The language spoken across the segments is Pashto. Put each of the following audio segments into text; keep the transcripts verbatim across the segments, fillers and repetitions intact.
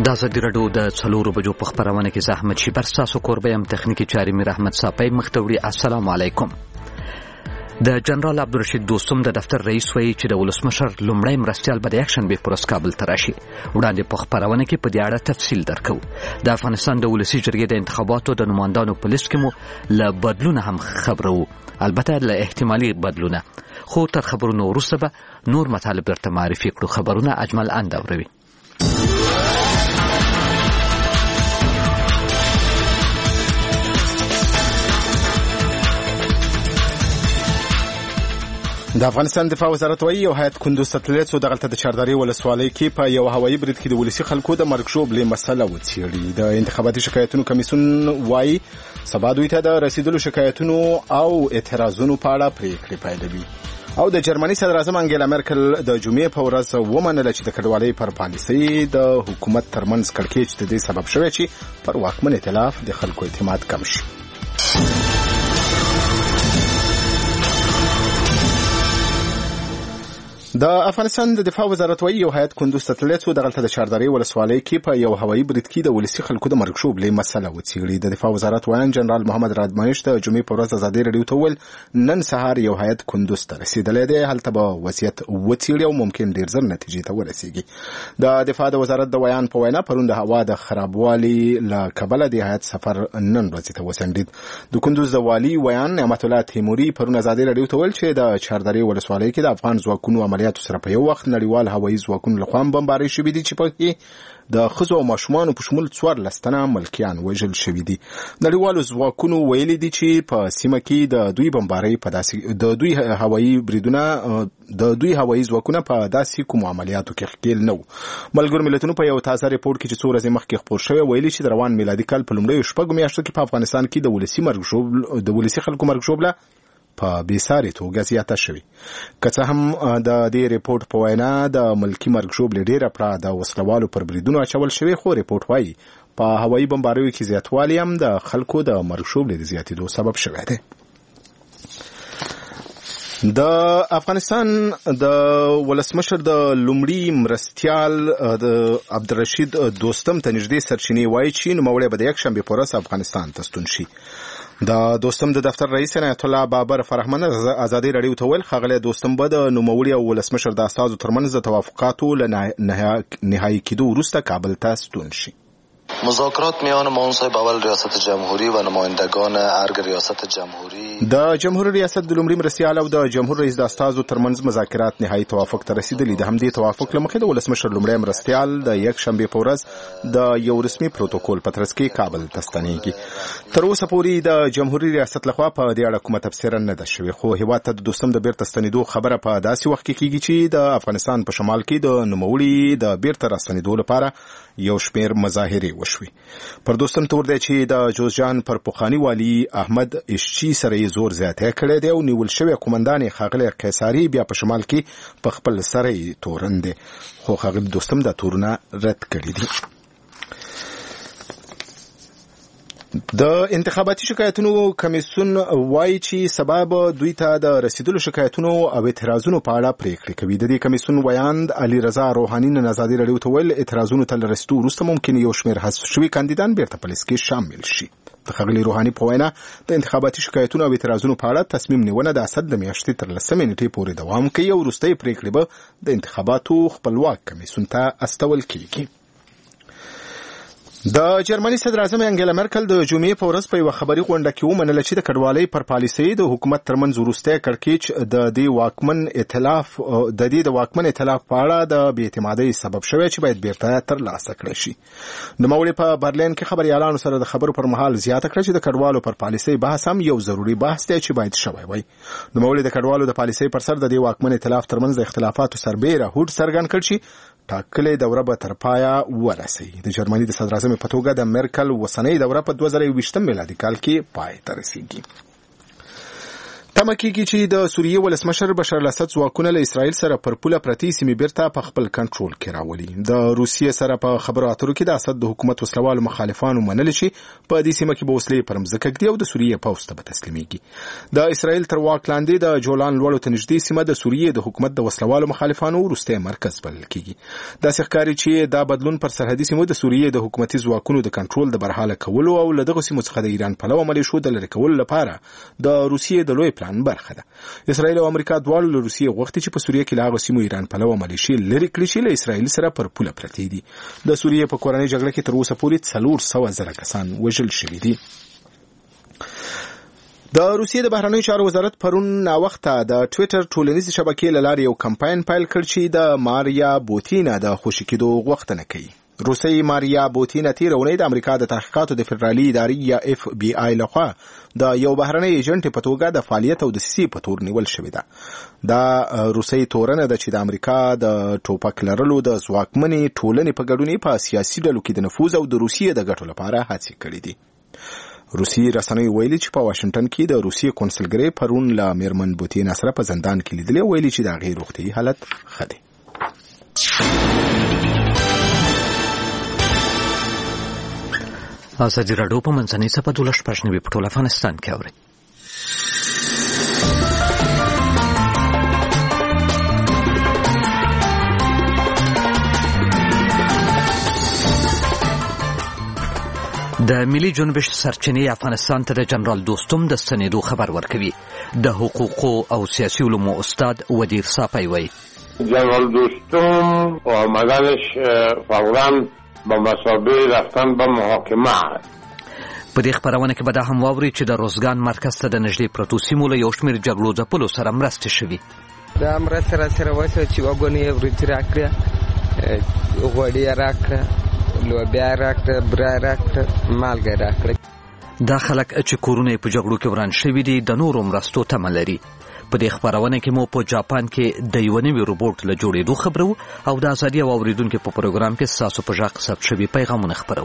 د ازادي راډیو د څلورو بجو په خبرونه کې زحمت شي پر تاسو کوربه يم تخنیکی چاري میر احمد صاحب مختوري. السلام علیکم. د جنرال عبدالرشید دوستم د دفتر رئیس وایي چې د ولسمشر لومړی مرستیال به د یک شنبې پر ورځ کابل ته راشي. وړاندې په خبرونه کې په دې اړه تفصیل درکو. د افغانستان د ولسي جرګې د انتخاباتو د نمایندانو په لیست کې مو له بدلونه هم خبرو، البته له احتمالي بدلونه، خو تر خبرونو وروسته به نور مطالب درته معرفي کړو. خبرونه اجمل اندوروي. د افغانستان دفاع وزارت وايي یو هیئت کندوز ته تللی څو دغلته د چارداري ولسوالۍ کې په یو هوایي برید کې د ولسي خلکو د مرګ ژوبلې مسله وڅېړي. د انتخاباتي شکایتونو کمیسیون وايي سبا دوی ته د رسیدلو شکایتونو او اعتراضونو په اړه پریکړې پیلوي. او د جرمني صدر اعظم انګیلا مرکل د جمعې په ورځ ومنله چې د کډوالۍ پر پالیسۍ د حکومت ترمنځ کړکېچ د دې سبب شوی چې پر واکمن ائتلاف د خلکو اعتماد کم شي. د افغانستان د دفاع وزارت وايي یو هیئت کندوز ته تللی څو دغلته د چارداري ولسوالۍ کې په یو هوایي برید کې د ولسي خلکو د مرګ ژوبلې مسله وڅېړي. د دفاع وزارت وایي جنرال محمد رادمایش د جمعې په ورځ ازادي راډیو ته وویل نن سهار یو هیئت کندوز ته رسېدلی دی، هلته به وضعیت وڅېړي او ممکن ډېر زر نتیجې ته ورسېږي. د دفاع د وزارت د بیان په وینا پرون د هوا د خرابوالي له کبله د هیئت سفر نن ورځې ته وڅنډید. د کندوز د والي ویان نعمت الله تیموري پرون ازادي راډیو ته وویل چې د چارداري ولسوالۍ کې د افغان ځواکونو عملیاتو سره په یو وخت نړیوال هوایي ځواکونو لخوا بمبارۍ شوي دي چې پکې د ښځو او ماشومانو په شمول څوارلس تنه ملکیان وژل شوي دي. نړیوالو ځواکونو ویلي دي چې په سیمه کې د دوی بمبارۍ په داسې د دوی هوایي بریدونه د دوی هوایي ځواکونه په داسې کوم عملیاتو کې ښکېل نه وو. ملګرو ملتونو په یو تازه ریپورټ کې چې څو ورځې مخکې خپور شوی ویلي چې د روان میلادي کال په لومړیو شپږو میاشتو کې په افغانستان کې د ولسي مرګ ژوبل د ولسي خلکو مرګ ژوبله په بېساري توګه زیاته شوې. که څه هم د دې ریپورټ په وینا د ملکي مرګ ژوبلې ډېره پړه د وسلوالو پر بریدونو اچول شوې، خو ریپورټ وایي په هوایي بمباریو کې زیاتوالی هم د خلکو د مرګ ژوبلې د زیاتېدو سبب شوی دی. د افغانستان د ولسمشر د لومړي مرستیال د عبدالرشید دوستم ته نږدې سرچینې وایي چې نوموړی به د یک شنبې په ورځ افغانستان ته ستون شي. د دوستم د دفتر رئیس عنایت الله بابر فرهمن ازادي راډیو ته ویل ښاغلی دوستم به د نوموړي او ولسمشر د استازو ترمنځ د توافقاتو له نهایي کېدو وروسته کابل ته ستون شي. مذاکرات میان معاون صاحب اول ریاست جمهوری و نمایندگان ارگ ریاست جمهوری د جمهوریت ریاست د لومړي مرستیال او د جمهور رئیس د استازو ترمنځ مذاکرات نهایي توافق ته رسیدلي. د همدې توافق له مخې د ولسمشر لومړی مرستیال د یک شنبې په ورځ د یو رسمي پروتوکول په ترڅ کې کابل ته ستنېږي. تر اوسه پورې د جمهوریت ریاست لخوا په دې اړه کومه تبصره نه ده شوې، خو هېواد ته د دوستم د بیرته ستنېدو خبره په داسې وخت کې کېږي چې د افغانستان په شمال کې د نوموړي د بیرته راستنېدو لپاره یو شمېر مظاهرې وشوي. پر دوستم تور دی چې د جوزجان پر پخواني والي احمد اشچي سره یې زور زیاتی کړی دی او نیول شوی قومندان ښاغلی قیصاري بیا په شمال کې په خپل سره یې تورن دی، خو ښاغلي دوستم دا تورونه رد کړي دي. د انتخاباتي شکایتونو کمیسیون وایي چې سبا به دوی ته د رسیدلو شکایتونو او اعتراضونو په اړه پریکړې کوي. د دې کمیسیون ویاند علي رضا روحاني نن ازادي راډیو ته ویل اعتراضونو ته له رسیدو وروسته ممکن یو شمېر حذف شوي کاندیدان بیرته په لیست کې شامل شي. د ښاغلي روحاني په وینا د انتخاباتي شکایتونو او اعتراضونو په اړه تصمیم نیونه د اسد د میاشتې تر لسمې نیټې پورې دوام کوي او وروستۍ پریکړې به د انتخاباتو خپلواک کمیسیون ته استول کیږي. د جرمني صدر اعظم انګیلا مرکل د جمعې په ورځ په یوه خبري غونډه کې ومنله چې د کډوالۍ پر پالیسۍ د حکومت ترمنځ وروستی کړکېچ د دې واکمن ائتلاف د دې د واکمن ائتلاف په اړه د بې اعتمادۍ سبب شوی چې باید بیرته ترلاسه کړی شي. نوموړي په برلین کې خبریالانو سره د خبرو پر مهال زیاته کړه چې د کډوالو پر پالیسۍ بحث هم یو ضروري بحث دی چې باید شوی وای. نوموړي د کډوالو د پالیسۍ پر سر د دې واکمن ائتلاف ترمنځ د اختلافاتو سربېره هوډ څرګند کړ چې ټاکلې دوره به تر پایه ورسوي. د جرمني د صدر اعظم په توګه د مرکل اوسنۍ دوره په دوه زره یوویشتم میلادي کال کې پای ته رسیږي. تمه کېږي چې د سوریې ولسمشر بشار الاسد ځواکونه له اسرائیل سره پر پوله پرتې سیمې بیرته په خپل کنټرول کې راولي. د روسیې سره په خبرو اترو کې د اسد د حکومت وسلوالو مخالفانو منل چې په دې سیمه کې به وسلې پر مځکه ږدي او د سوریې پوځ ته به تسلیمېږي. د اسرائیل تر واک لاندې د جولان لوړو ته نږدې سیمه د سوریې د حکومت د وسلوالو مخالفانو وروستی مرکز بلل کېږي. داسې ښکاري چې دا بدلون پر سرحدي سیمو د سوریې د حکومتي ځواکونو د کنټرول د برحاله کولو او له دغو سیمو څخه د ایران پلوه ملیشو د لرې کولو لپاره د روسیې د لوی پلان برخه ده. اسرائیل او امریکا دواړو له روسیې غوښتي چې په سوریه کې له هغو سیمو ایران پلوه ملیشې لرې کړي چې له اسرائیل سره پر پوله پرتې دي. د سوریې په کورنۍ جګړه کې تر اوسه پورې څلور سوه زره کسان وژل شوي دي. د روسیې د بهرنیو چارو وزارت پرون ناوخته د ټویټر ټولنیزې شبکې له لارې یو کمپاین پیل کړ چې د ماریا بوتینا د خوشي کېدو غوښتنه کوي. روسي ماریا بوتینا تیر اونۍ د امریکا د تحقیقاتو د فدرالي ادارې یا اف بی آی لخوا د یو بهرنی ایجنټ په توګه د فعالیت او د دسیسې په تور نیول شوې ده. دا روسي تورنه ده چې د امریکا د ټوپک لرلو د ځواکمنې ټولنې په ګډون په سیاسي ډلو کې د نفوذ او د روسیې د ګټو لپاره هڅې کړې دي. روسي رسنۍ ویلي چې په واشنگټن کې د روسیې کونسلګرۍ پرون له میرمن بوتینا سره په زندان کې لیدلې، ویلي چې د هغې روغتیايي حالت ښه دی. ازادي راډیو په منځنۍ څپه دولس شپږ نوي په ټول افغانستان کې اوري. د ملي جنبش سرچینې افغانستان ته د جنرال دوستم د ستنېدو خبر ورکوي. د حقوقو او سیاسي علومو استاد ودیر صافی وایي جنرال دوستم و آمدنش فوراً با مسابقه رفتن به محاکمه. په دې خبرونه کې به دا هم واوري چې د روزګان مرکز ته د نږدې پرتو سیمو له یو شمېر جګړو ځپلو سره مرستې شوي. دا مرسته را سره وشوه چې وګونې یې وریجې راکړه، غوړي یې راکړه، لوبیا یې راکړه، بوره یې راکړه، مالګه یې راکړه. دا خلک چې کورونه یې په جګړو کې وران شوي دي د نورو مرستو تمه لري. په دې خبرونه کې مو په جاپان کې د یو نوي روبوټ له جوړېدو خبرو او د ازادي او اوریدونکو په پروګرام کې ستاسو په غږ ثبت شوي پیغامونه خبرو.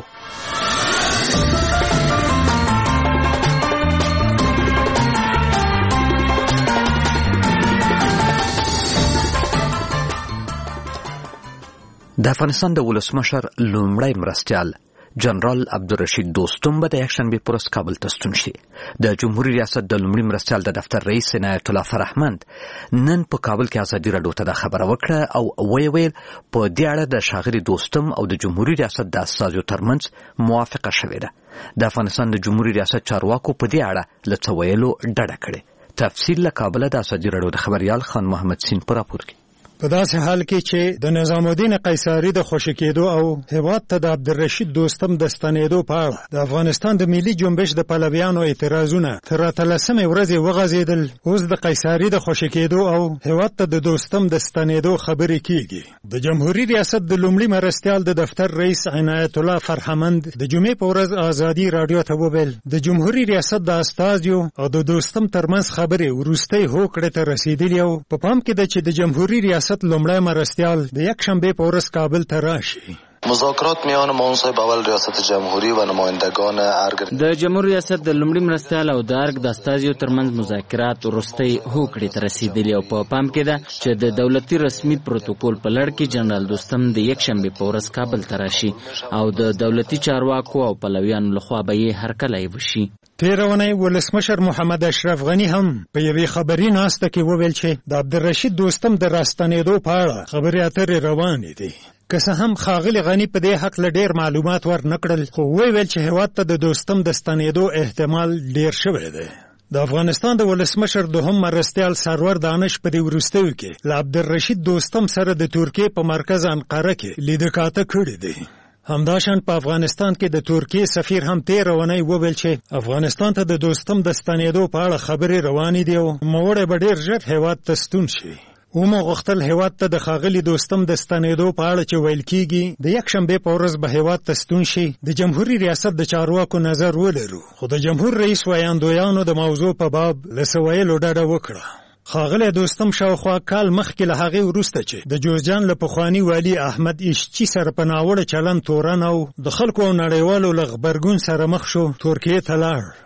د افغانستان د ولسمشر لومړی مرستیال جنرال عبدالرشید دوستم به د یکشنبې په ورځ کابل ته ستون شي. د جمهوریت ریاست د لومړي مرستیال د دفتر رئیس عنایت الله فرهمند نن په کابل کې ازادي راډیو ته دا خبره وکړه او ویې ویل په دې اړه د ښاغلي دوستم او د جمهوریت ریاست د استازو ترمنځ موافقه شوې ده. د افغانستان د جمهوریت ریاست چارواکو په دې اړه له څه ویلو ډډه کړې. تفصیل له کابل د ازادي راډیو د خبریال خان محمد سین په راپور کې. په داسې حال کې چې د نظام الدین قیصري د خوشي کېدو او هیواد ته د عبدالرشید دوستم د ستنېدو په اړه د افغانستان د ملي جنبش د پلویانو اعتراضونه تر اتلسمې ورځې وغځېدل. اوس د قیصري د خوشي کېدو او هیواد ته د دوستم د ستنېدو خبرې کېږي. د جمهوریت ریاست د لومړي مرستیال د دفتر رئیس عنایت الله فرهمند د جمعې په ورځ ازادي راډیو ته وویل د جمهوریت ریاست د استازو او د دوستم ترمنځ خبرې وروستۍ هوکړې ته رسېدلې او په پام کې ده چې د جمهوریت ریاست لومړی مرستیال د یکشنبې په ورځ کابل ته راشي. مذاکرات میان معاون صاحب اول ریاست جمهوری و نمایندگان ارگ د جمهوریت ریاست د لومړي مرستیال او د ارګ د استازو ترمنځ مذاکرات وروستۍ هوکړې ته رسېدلې او په پام کې ده چې د دولتي رسمي پروتوکول په لړ کې جنرال دوستم د یکشنبې په ورځ کابل ته راشي او د دولتي چارواکو او پلویانو لخوا به یې هرکلی وشي. تېره اونۍ ولسمشر محمد اشرف غني هم په یوې خبري ناسته کې وویل چې د عبدالرشید دوستم د راستنېدو په اړه خبرې اترې روانې دي. که څه هم ښاغلي غني په دې هکله ډېر معلومات ورنه کړل، خو وویل چې هېواد ته د دوستم د ستنېدو احتمال ډېر شوی دی. د افغانستان د ولسمشر دوهم مرستیال سرور دانش په دې وروستیو کې له عبدالرشید دوستم سره د ترکیې په مرکز انقره کې لیدکاته کړې دی. همداشان په افغانستان کې د ترکیې سفیر هم تېره اونۍ وویل چې افغانستان ته د دوستم د ستنېدو په اړه خبرې روانې دي او نوموړی به ډېر ژر هېواد ته ستون شي. ومو غوښتل هېواد ته د ښاغلي دوستم د ستنېدو په اړه چې ویل کېږي د یکشنبې په ورځ به هېواد ته ستون شي د جمهوري ریاست د چارواکو نظر ولرو، خو د جمهور رئیس ویاندویانو د موضوع په باب له څه ویلو ډډه وکړه. ښاغلی دوستم شاوخوا کال مخکې له هغې وروسته چې د جوزجان له پخواني والي احمد ایشچي سره په ناوړه چلند تورن او د خلکو او نړیوالو له غبرګون سره مخ شو، ترکیې ته لاړ.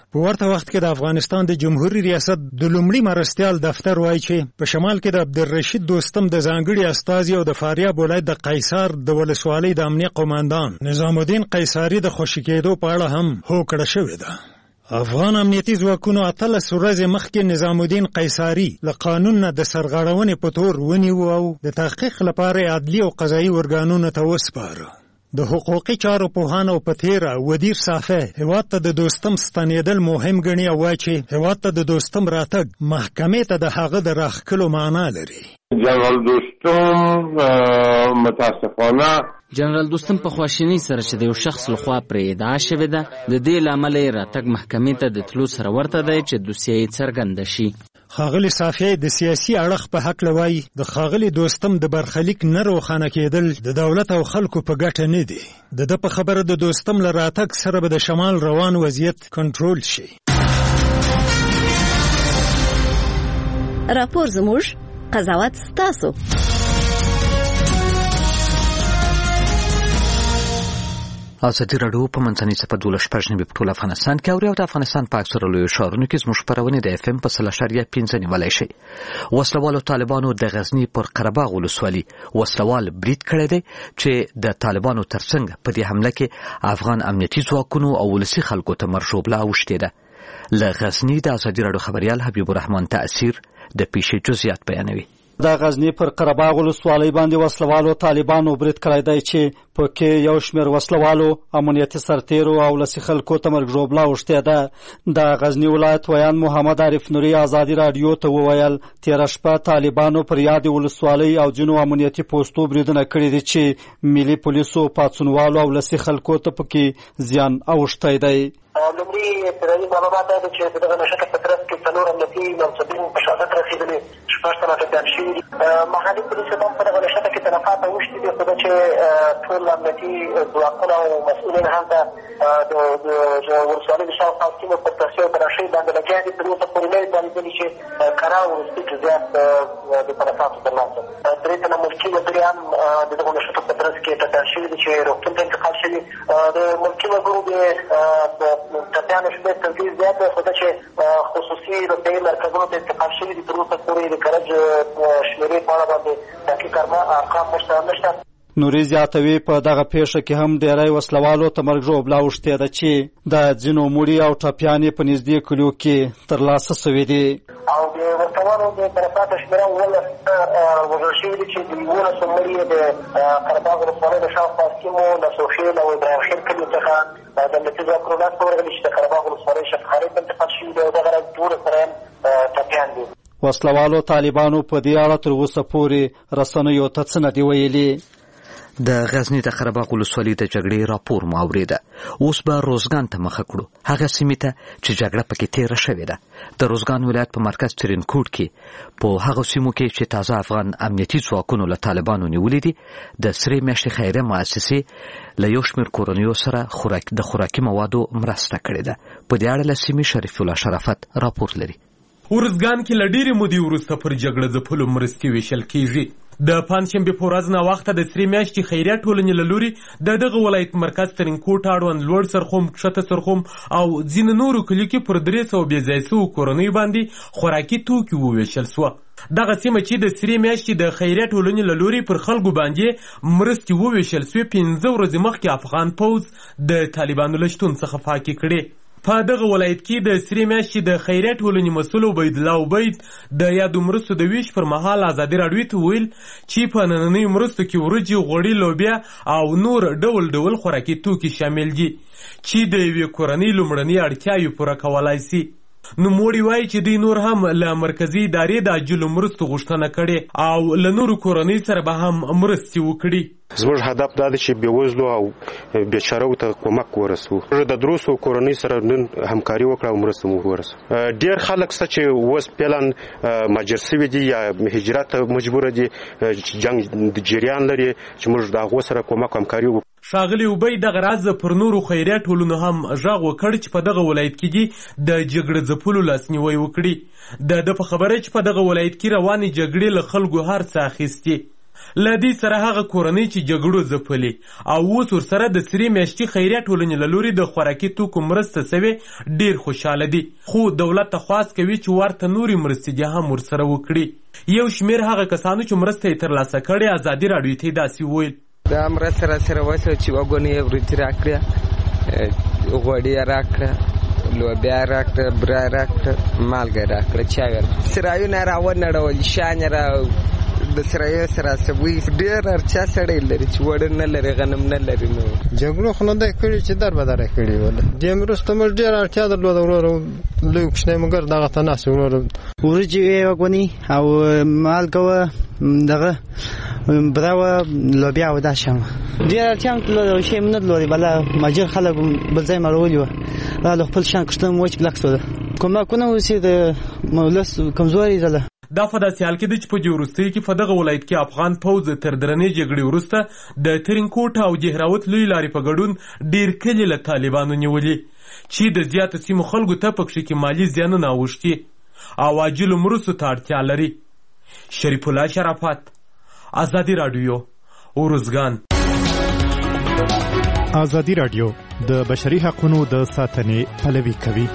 په ورته وخت کې د افغانستان د جمهوریت ریاست د لومړي مرستیال دفتر وایي چې په شمال کې د عبدالرشید دوستم د ځانګړي استازي او د فاریاب ولایت د قیصار د ولسوالۍ د امنیه قوماندان نظام الدین قیصاري د خوشي کېدو په اړه هم هوکړه شوې ده. افغان امنیتي ځواکونو اتلس ورځې مخکې نظام الدین قیصاري له قانون نه د سرغړونې په تور ونیو او د تحقیق لپاره عدلي او قضایي ارګانونو ته وسپاره. د حقوقي چارو پوهان او په تیره ودیر صافی هېواد ته د دوستم ستنېدل مهم ګڼي او وایي چې هېواد ته د دوستم راتګ محکمې ته د هغه د راښکلو معنا لري. جنرال دوستم متاسفانه جنرال دوستم په خواشینی سره چې د یو شخص لخوا پرې ادعا شوې ده د دې له امله یې راتګ محکمې ته د تلو سره ورته دی چې دوسیه یې څرګنده شي. ښاغلي صافی د سیاسي اړخ په هکله وایي د ښاغلي دوستم د برخلیک نه روښانه کېدل د دولت او خلکو په ګټه نه دي. د ده په خبره د دوستم له راتګ سره به د شمال روان وضعیت کنټرول شي. راپور زموږ، قضاوت ستاسو. ازادي راډیو په منځنۍ څپه دولس شپږ نوي په ټول افغانستان کې اوري او د افغانستان په اکثره لویو ښارونو کې زموږ خپرونې د اف ام په سل اشاریه پنځه نیولی شي. وسلوالو طالبانو د غزني پر قره باغ ولسوالي وسلوال برید کړی دی چې د طالبانو ترڅنګ په دې حمله کې افغان امنیتي ځواکونو او ولسي خلکو ته مرژوبله اوښتې ده. له غزني د ازادي راډیو خبریال حبیب الرحمن تأثیر د پیښې جزئیات بیانوي. د غزنی پر قره باغ ولسوالۍ باندې وسلوالو طالبانو برید کړی دی چې په کې یو شمېر وسلوالو امنیتي سرتیرو او ولسي خلکو ته مرګ ژوبله اوښتې ده. د غزني ولایت ویان محمد عارف نوري ازادي راډیو ته وویل تېره شپه طالبانو پر یادې ولسوالۍ او ځینو امنیتي پوستو بریدونه کړي دي چې ملي پولیسو پاڅونوالو او ولسي خلکو ته پکې زیان اوښتی دی. لومړي ابتدایي معلومات دا دي چې د دغه نښته په ترڅ کې څلور امنیتي منصبین په شهادت رسېدلي، شپږ تنه ټپیان شوي دي. محلي پولیسو هم په دغه نښته کې تلفات اوښتي دي، خو دا چې ټول امنیتي ځواکونه او مسؤلین هلته د ولسوالۍ د شاوخوا سیمو پر ترسیو تراشۍ باندې لګیا دي. تر اوسه پورې نه یې ځانېدلي چې کره وروستي جزیات د تلفاتو ترلاسه. درې تنه ملکي وګړي هم د دغو نښتو په ترڅ کې ټپیان شوي دي چې روغتون ته انتقال شوي. د ملکي وګړو د ټپیانو شمېر تر ډېر زیات دی، خو دا چې خصوصي روغتیايي مرکزونو ته انتقال شوي دي. تر اوسه پورې د کرج شمېرې په اړه باندې دقیق ارقام ورسره نشته. نوري زیاتوي په دغه پیښه کې هم ډېری وسلوالو ته مرګ ژوبله اوښتې ده چې د ځینو مړي او ټپیانې په نږدې کلیو کې ترلاسه سوي دي. او د وسلوالو د تلفاتو شمېره اوولس وژل شوي دي چې د یولسو مړي یې د قره باغ ولسوالۍ د شاوخوا سیمو نسوخیل او ابراهیم خیل کلیو څخه د امنیتي ځواکونو لاس ته ورغلي چې د قره باغ ولسوالۍ شفخارۍ ته انتقال شوي دي او دغه راز دولس سره هم ټپیان دي. وسلوالو طالبانو په دې اړه تر اوسه پورې رسنیو ته څه نه دي ویلي. د غزني د قره باغ ولسوالۍ د جګړې راپور مو اورېده. اوس به روزګان ته مخه کړو، هغه سیمې ته چې جګړه پکې تېره شوې ده. د روزګان ولایت په مرکز ترینکوټ کې په هغه سیمو کې چې تازه افغان امنیتي ځواکونو له طالبانو نیولې دي د سرې میاشتې خیریه مؤسسې له یو شمېر کورنیو سره خوراک د خوراکي موادو مرسته کړې ده. په دې اړه له سیمې شریف الله شرافت راپور لري. ورزګان کې له ډېرې مودې وروسته پر جګړه ځپلو مرستې ویشل کېږي. د پنجشنبې په ورځ ناوخته د سرې میاشتې خیریه ټولنې له لوري د دغه ولایت مرکز ترینکوټ اړوند لوړ سرخوم، کښته سرخوم او ځینو نورو کلیو کې پر درې سوه بې ځای سوو کورنیو باندې خوراکي توکي وویشل سوه. دغه سیمه چې د سرې میاشتې د خیریه ټولنې له لوري پر خلکو باندې مرستې وویشل سوې، پنځه ورځې مخکې افغان پوځ د طالبانو له شتون څخه پاکې کړې. په دغه ولایت کې د سرې میاشتې د خیریه ټولنې مسؤل عبیدالله عبید د یادو مرستو د ویش پر مهال ازادي راډیو ته ویل چې په نننیو مرستو کې وریجې، غوړي، لوبیا او نور ډول ډول خوراکي توکي شامل دي چې د یوې کورنۍ لومړنۍ اړتیاوې پوره کولای شي. نوموړي وایي چې دوی نور هم له مرکزي ادارې د عاجلو مرستو غوښتنه کړې او له نورو کورنۍ سره به هم مرستې وکړي. زموږ هدف دا دی چې بېوزلو او بېچارهو ته کومک ورسوو. د درو سوو کورنۍ سره نن همکاري وکړه او مرسته مو ورسوه. ډېر خلک شته چې اوس فعلا مهاجر سوي دي یا هجرت ته مجبوره دي، جنګ جریان لري چې موږ د هغو سره کومک او همکاري وکړو. ښاغلي اوبی دغه راز پر نورو خیریه ټولنو هم غږ وکړ چې په دغه ولایت کې دي د جګړې ځپلو لاسنیوی وکړي. د ده په خبره چې په دغه ولایت کې روانې جګړې له خلکو هر څه اخیستي. له دې سره هغه کورنۍ چې جګړو ځپلې او اوس ورسره د سرې میاشتې خیریه ټولنې له لوري د خوراکي توکو مرسته سوې ډېر خوشحاله دي، خو دولت ته خواست کوي چې ورته نورې مرستې دې هم ورسره وکړي. یو شمېر هغه کسانو چې مرسته یې ترلاسه کړې ازادي راډیو ته یې داسې وویل: دا مرسته راسره وسوه چې وګونې یې وریجې راکړه، غوړي یې راکړه، لوبیا راکړه، بوره راکړه، مالګه راکړه، چای راکړه، سرایونه را ونړول، شان یې را د سرایو سره سبوي ډېر ارچا سړی لري چې وړه نه لري، غنم نه لري. نو جګړو خو نه دی کړي چې در بدره کړي وله دې وروسته موږ ډېر اړتیا درلوده ورور لوی کوچنی مګر دغه ته ناست ورور وریجې وګونی او مالګه وه، دغه بوره وه، لوبیا وه، دا شیان ډېر اړتیا هم درلوده، شی هم نه درلودې. بله مهاجر خلک بل ځای مړولي وه، له خپل شیان کښته وچ بلک سوده، کومکونه اوسې د ولس کمزوري زله. دا په داسې حال کې ده چې په دې وروستیو کې په دغه ولایت کې افغان پوځ تر درنې جګړې وروسته د ترینکوټ او دهراوت لوی لارې په ګډون ډېر کلي له طالبانو نیولي چې د زیاتو سیمو خلکو ته پکښې کې مالي زیانونه اوښتي او عاجلو مرستو ته اړتیا لري. شریف الله شرافت، ازادي راډیو، ارزګان. ازادي راډیو د بشري حقونو د ساتنې پلوي کوي.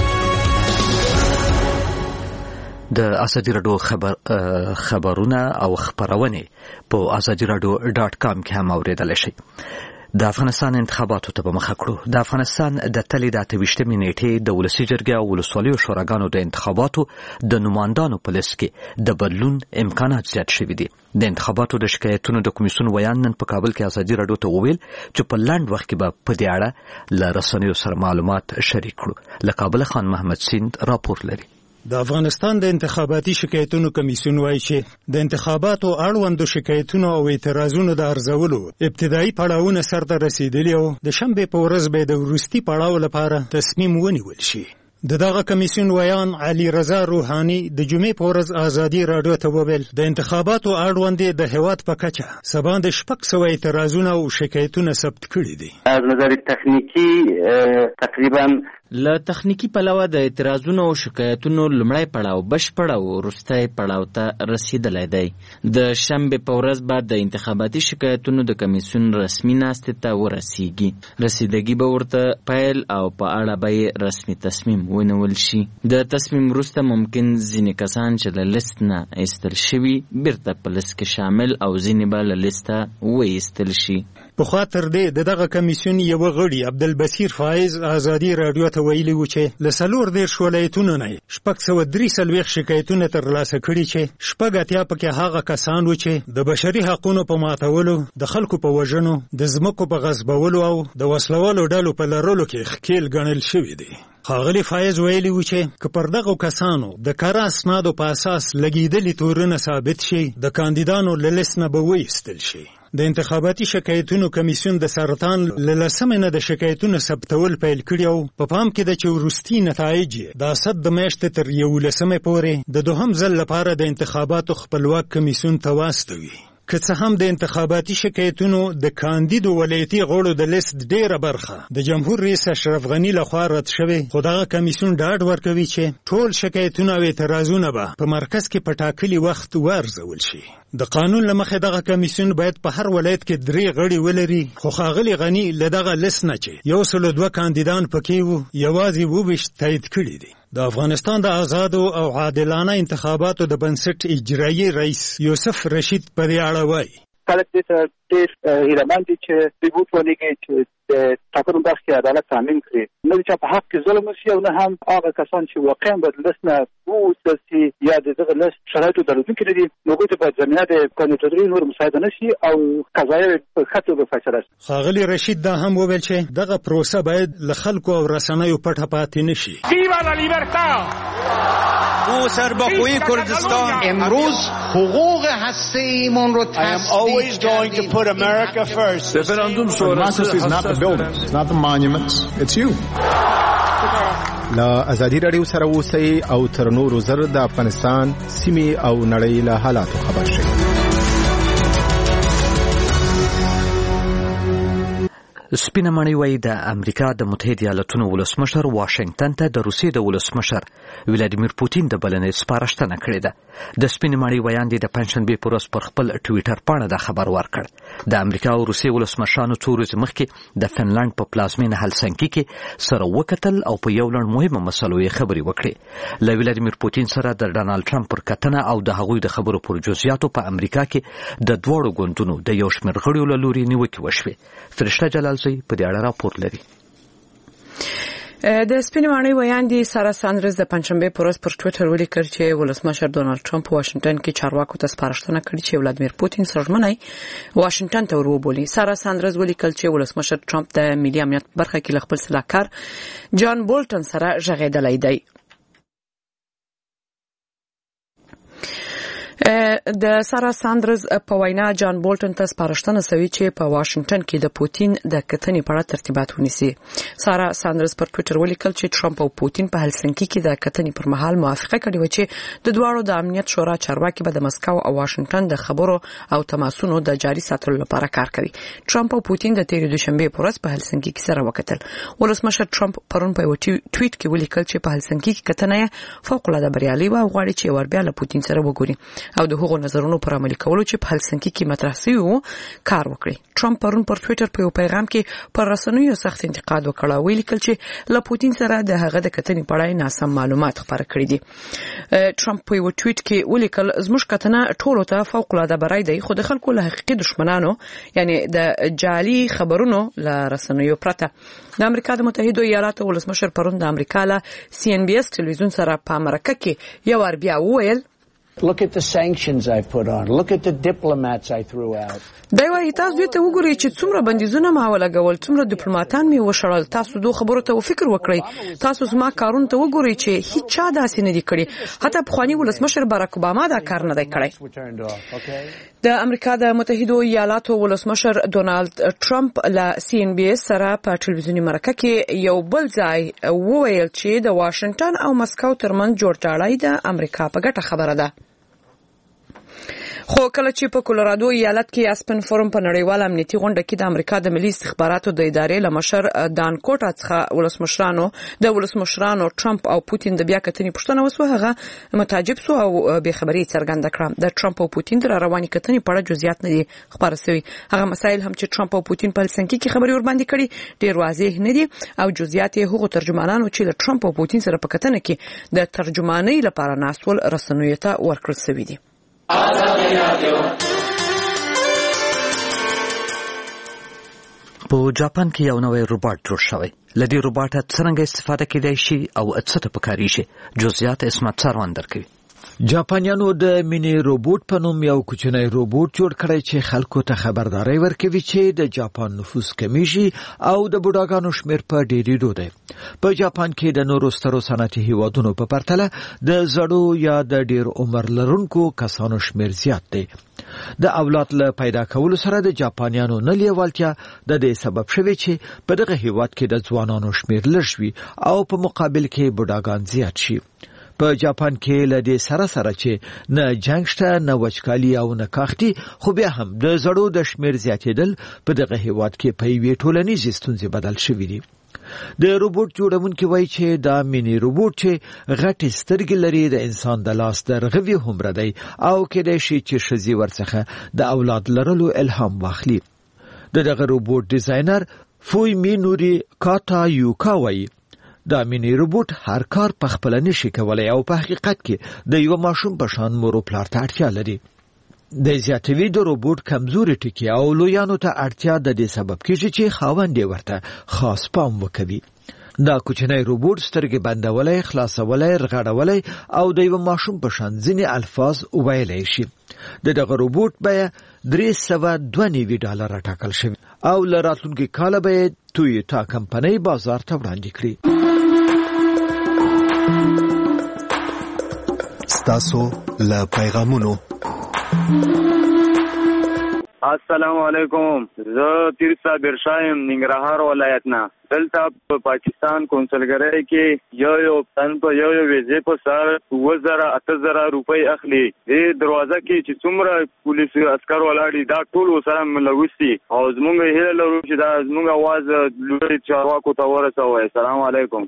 د ازادي راډیو خبر خبرونه او خبرونه په ازادي راډیو ډاټ کام کې هم اوریدل شي. د افغانستان انتخاباتو ته به مخه کړو. د افغانستان د تلې د اته ویشتمې نیټې د ولسي جرګې او ولسوالیو شوراګانو د انتخاباتو د نمایندانو په لیست کې د بدلون امکانات زیات شوي دي. د انتخاباتو د شکایتونو د کمیسیون ویان نن په کابل کې ازادي راډیو ته وویل چې په لنډ وخت کې به په دې اړه له رسنیو سره معلومات شریک کړو. له کابل خان محمد سیند راپور لري. د افغانستان د انتخاباتي شکایتونو کمیسیون وایي چې د انتخاباتو اړوندو شکایتونو او اعتراضونو د ارزولو ابتدایي پړاوونه سرته رسیدلي او د شنبې په ورځ به د وروستي پړاو لپاره تصمیم ونیول شي. د دغه کمیسیون ویان علي رضا روحاني د جمعې په ورځ ازادي راډیو ته وویل د انتخاباتو اړوندې د هیواد په کچه سبا د شپږ سوه اعتراضونه او شکایتونه ثبت کړي دي. از نظر تخنیکی تقریبا له تخنیکی پلوه د اعتراضونو او شکایتونو لومړی پړاو بشپړ او وروستی پړاو ته رسیدلی دی. د شنبې په ورځ به د انتخاباتي شکایتونو د کمیسیون رسمي ناستې ته ورسیږي. رسیدګي به ورته پیل او په اړه به یې رسمي تصمیم ونیول شي. د تصمیم وروسته ممکن ځینې کسان چې له لیست نه ایستل شوي بیرته په لیست کې شامل او ځینې به له لیسته وایستل شي. پخوا تر دې د دغه کمیسیون یوه غړي عبدالبصیر فایز ازادي راډیو ته ویلي و چې له څلور دېرش ولایتونو نه شپږ سوه درې څلوېښت شکایتونه ترلاسه کړي چې شپږ اتیا پکې هغه کسان و چې د بشري حقونو په ماتولو، د خلکو په وژنو، د ځمکو په غصبولو او د وسلوالو ډلو په لرلو کې ښکېل ګڼل شوي دي. ښاغلي فایز ویلي و چې که پر دغو کسانو د کره اسنادو په اساس لګېدلي تورونه ثابت شي د کاندیدانو له لیست نه به وایستل شي. د انتخاباتي شکایتونو کمیسیون د سرطان له لسمې نه د شکایتونو ثبتول پیل کړي او په پام کې ده چې وروستي نتایج یې د اسد د میاشتې تر یولسمې پورې د دوهم ځل لپاره د انتخاباتو خپلواک کمیسیون ته واستوي. که څه هم د انتخاباتي شکایتونو د کاندیدو ولایتي غړو د لیست ډیره برخه د جمهور رئیس اشرف غني لخوا رد شوې، خو دغه کمیسیون ډاډ ورکوي چې ټول شکایتونه او اعتراضونه به په مرکز کې په ټاکلي وخت وارزول شي. د قانون له مخې دغه کمیسیون باید په هر ولایت کې درې غړي ولري، خو ښاغلي غني له دغه لیست نه چې یو سلو دوه کاندیدان پکې وو یوازې اووه ویشت تایید کړي دي. د افغانستان د آزادو او عادلانه انتخاباتو د بنسټ اجرایي رئیس یوسف رشید په دې اړه وایي: خلک دې ته ډېر هیلهمند دي چې دوی ووټ ولېږي چې د ټاکنو برخه کې عدالت تامین کړي، نه د چا په حق کې ظلم وشي او نه هم هغه کسان چې واقعا به د لیست نه ووتل سي یا د دغه لیست شرایطو درلودونکي نه دي نو هغوی ته باید زمینه د کاندیداتورۍ نور مساعده نه شي او قضایه په ښه توګه فیصله شي. ښاغلي رشید دا هم وویل چې دغه پروسه باید له خلکو او رسنیو پټه پاتې نه شي. او سرباخوی کردستان امروز حقوق هسته‌ایمون رو تثبیت Referendum sonrası is not the buildings, it's not the monuments, it's you. لا ازادي راډیو سره اوسئ او تر نورو زر د افغانستان سیمې او نړۍ له حالاتو خبر شئ. سپینه ماڼۍ وایي د امریکا د متحده ایالاتونو ولسمشر واشنګټن ته د روسیې د ولسمشر ولادیمیر پوتین د بلنې سپارښتنه کړې ده. د سپینې ماڼۍ ویاندې د پنجشنبې په ورځ پر خپل ټویټر پاڼه دا خبر ورکړ. د امریکا او روسیې ولسمشرانو څو ورځې مخکې د فنلنډ په پلازمینه هلسنکي کې سره وکتل او په یو لړ مهمه مسلو یې خبرې وکړې. له ولادیمیر پوتین سره د ډانالډ ټرمپ پر کتنه او د هغوی د خبرو پر جزئیاتو په امریکا کې د دواړو ګوندونو د یو شمېر غړیو له لوري نیوکې وشوې. فرشته جلال په دې اړه راپور لري. د سپینې ماڼۍ ویاندې سارا ساندرز د پنجشنبې په ورځ پر ټویټر ولیکل چې ولسمشر ډونالډ ټرمپ په واشنګټن کې چارواکو ته سپارښتنه کړې چې ولادیمیر پوتین سرمنۍ واشنګټن ته وروبولي. سارا ساندرز ولیکل چې ولسمشر ټرمپ د ملي امنیت برخه کې له خپل سلاکار جان بولټن سره ژغېدلی دی. د سارا ساندرز په وینا جان بولټن ته سپارښتنه شوې چې په واشنګټن کې د پوتین د کتنې په اړه ترتیبات ونیسي. سارا ساندرز پر ټویټر ولیکل چې ټرمپ او پوتین په هلسنکي کې د کتنې پر مهال موافقه کړې و چې د دواړو د امنیت شورا چارواکي به د مسکو او واشنګټن د خبرو او تماسونو د جاري ساتلو لپاره کار کوي. ټرمپ او پوتین د تېرې دوشنبې په ورځ په هلسنکي کې سره وکتل. ولسمشر ټرمپ پرون په یو ټویټ کې ولیکل چې په هلسنکي کې کتنه فوق العاده بریالي و او غواړي چې ور بیا له پوتین سره وګوري او د هغو نظرونو پر عملي کولو چې په هلسنکي کې مطرح شوي وو کار وکړي. ټرمپ پرون پر ټویټر په یو پیغام کې پر رسنیو سخت انتقاد وکړ او ویل چې له پوتین سره د هغه د کتنې په اړه ناسم معلومات خپاره کړي دي. ټرمپ په یو ټویټ کې ولیکل زموږ کتنه ټولو ته فوق العاده برای دی خو د خلکو له حقیقي دشمنانو یعنی د جعلي خبرونو له رسنیو پرته. د امریکا د متحده ایالاتو ولسمشر پرون د امریکا له سی ان بي اس ټلویزیون سره په امریکا کې یو ور بیا وویل Look at the sanctions I put on. Look at the diplomats I threw out. دا وایي تاسو دې ته وګورئ چې څومره بندیزونه ما ولګول، څومره ډیپلوماټان مې وشړل. تاسو دوه خبرو ته فکر وکړئ. تاسو زما کارونه ته وګورئ چې هیڅ چا داسې نه دي کړي. حتی پخوانی ولسمشر باراک اوباما دا کار نه دی کړی. د امریکا د متحده ایالاتو ولسمشر ډونالډ ټرمپ له سی ان بي اس سره په ټلویزیوني مرکه کې یو بل ځای وویل چې د واشنګټن او مسکو ترمنځ جوړجاړی د امریکا په ګټه خبره ده. خو کله چې په کولورادو ایالت کې اسپن فورم په نړیوال امنیتي غونډه کې د امریکا د ملي استخباراتو د ادارې لمشر دان کوټا څخه ولسمشرانو د ولسمشرانو ټرمپ او پوتین د بیا کتنې پوښتنه وسوه، هغه متعجب سو او بې خبري څرګنده کړه. د ټرمپ او پوتین د رواني کتنې په اړه جزئیات نه دي خبر شوي. هغه مسایل هم چې ټرمپ او پوتین په هلسنکي کې خبري ور باندې کړي ډیر واضح نه دي او جزئیات یې هغو ترجمانانو چې له ټرمپ او پوتین سره په کتنه کې د ترجمانۍ لپاره ناسول رسنیو ته ورکړل شوي دي. په جاپان کې یو نوی روباټ جوړ شوی. له دې روباټه څرنګه استفاده کېدای شي او څه ته پکارېږي جزئیات اسمت سروان درکوي. جاپانیانو د مینی روبوټ په نوم یو کوچنی روبوټ جوړ کړی چې خلکو ته خبرداري ورکوي چې د جاپان نفوس کمیږي او د بوډاګانو شمیر په ډېرېدو دی. په جاپان کې د نورو سترو صنعتي هیوادونو په پرتله د زړو یا د ډېر عمر لرونکو کسانو شمیر زیات دی. د اولاد له پیدا کولو سره د جاپانیانو نه لیوالتیا د دې سبب شوی چې په دغه هیواد کې د ځوانانو شمیر لږ وي او په مقابل کې بوډاګان زیات شي. په جاپان کې له دې سره سره چې نه جنګ شته نه وچکالي او نه کاختي، خو بیا هم د زړو د شمیر زیاتېدل په دغه هیواد کې په یوې ټولنیزې ستونزې بدل شوي دي. د روبوټ جوړونکي وایي چې دا مینی روبوټ چې غټې سترګې لري د انسان د لاس د رغوي هومره دی او کېدای شي چې ښځې ورڅخه د اولاد لرلو الهام واخلي. د دغه روبوټ ډیزاینر فویمینوري کاتا یوکا وایي دا مینی روبوټ هر کار په خپل نشي کولای او په حقیقت کې د یو ماشوم په شان مور او پلار ته اړتیا لري. د زیاتوي د روبوټ کمزوري ټکي او لویانو ته اړتیا د دې سبب کیږي چې خاوند یې ورته خاص پام وکوي. دا کوچنی روبوټ سترګې بندولای، خلاصولای، رغړولای او د یو ماشوم په شان ځینې الفاظ وویلای شي. د دغه روبوټ بیه درې سوه دوه نوي ډالره ټاکل شوی او له راتلونکي کاله به تویوتا کمپنۍ بازار ته وړاندې کړي. ستاسو له پیغامونو السلام علیکم. زه تیر صابر شایم ننګرهار ولایت نه. دلته په پاکستان کونسلګرۍ کې یو یو تن په یو یو ویزې په سر اووه زره اته زره روپۍ اخلي. دې دروازه کې چې څومره پولیس عسکر ولاړ دا ټول سره ملوثي او زموږ هیله لرو چې دا زموږ आवाज لوړ چارواکو ته ورسوي. السلام علیکم.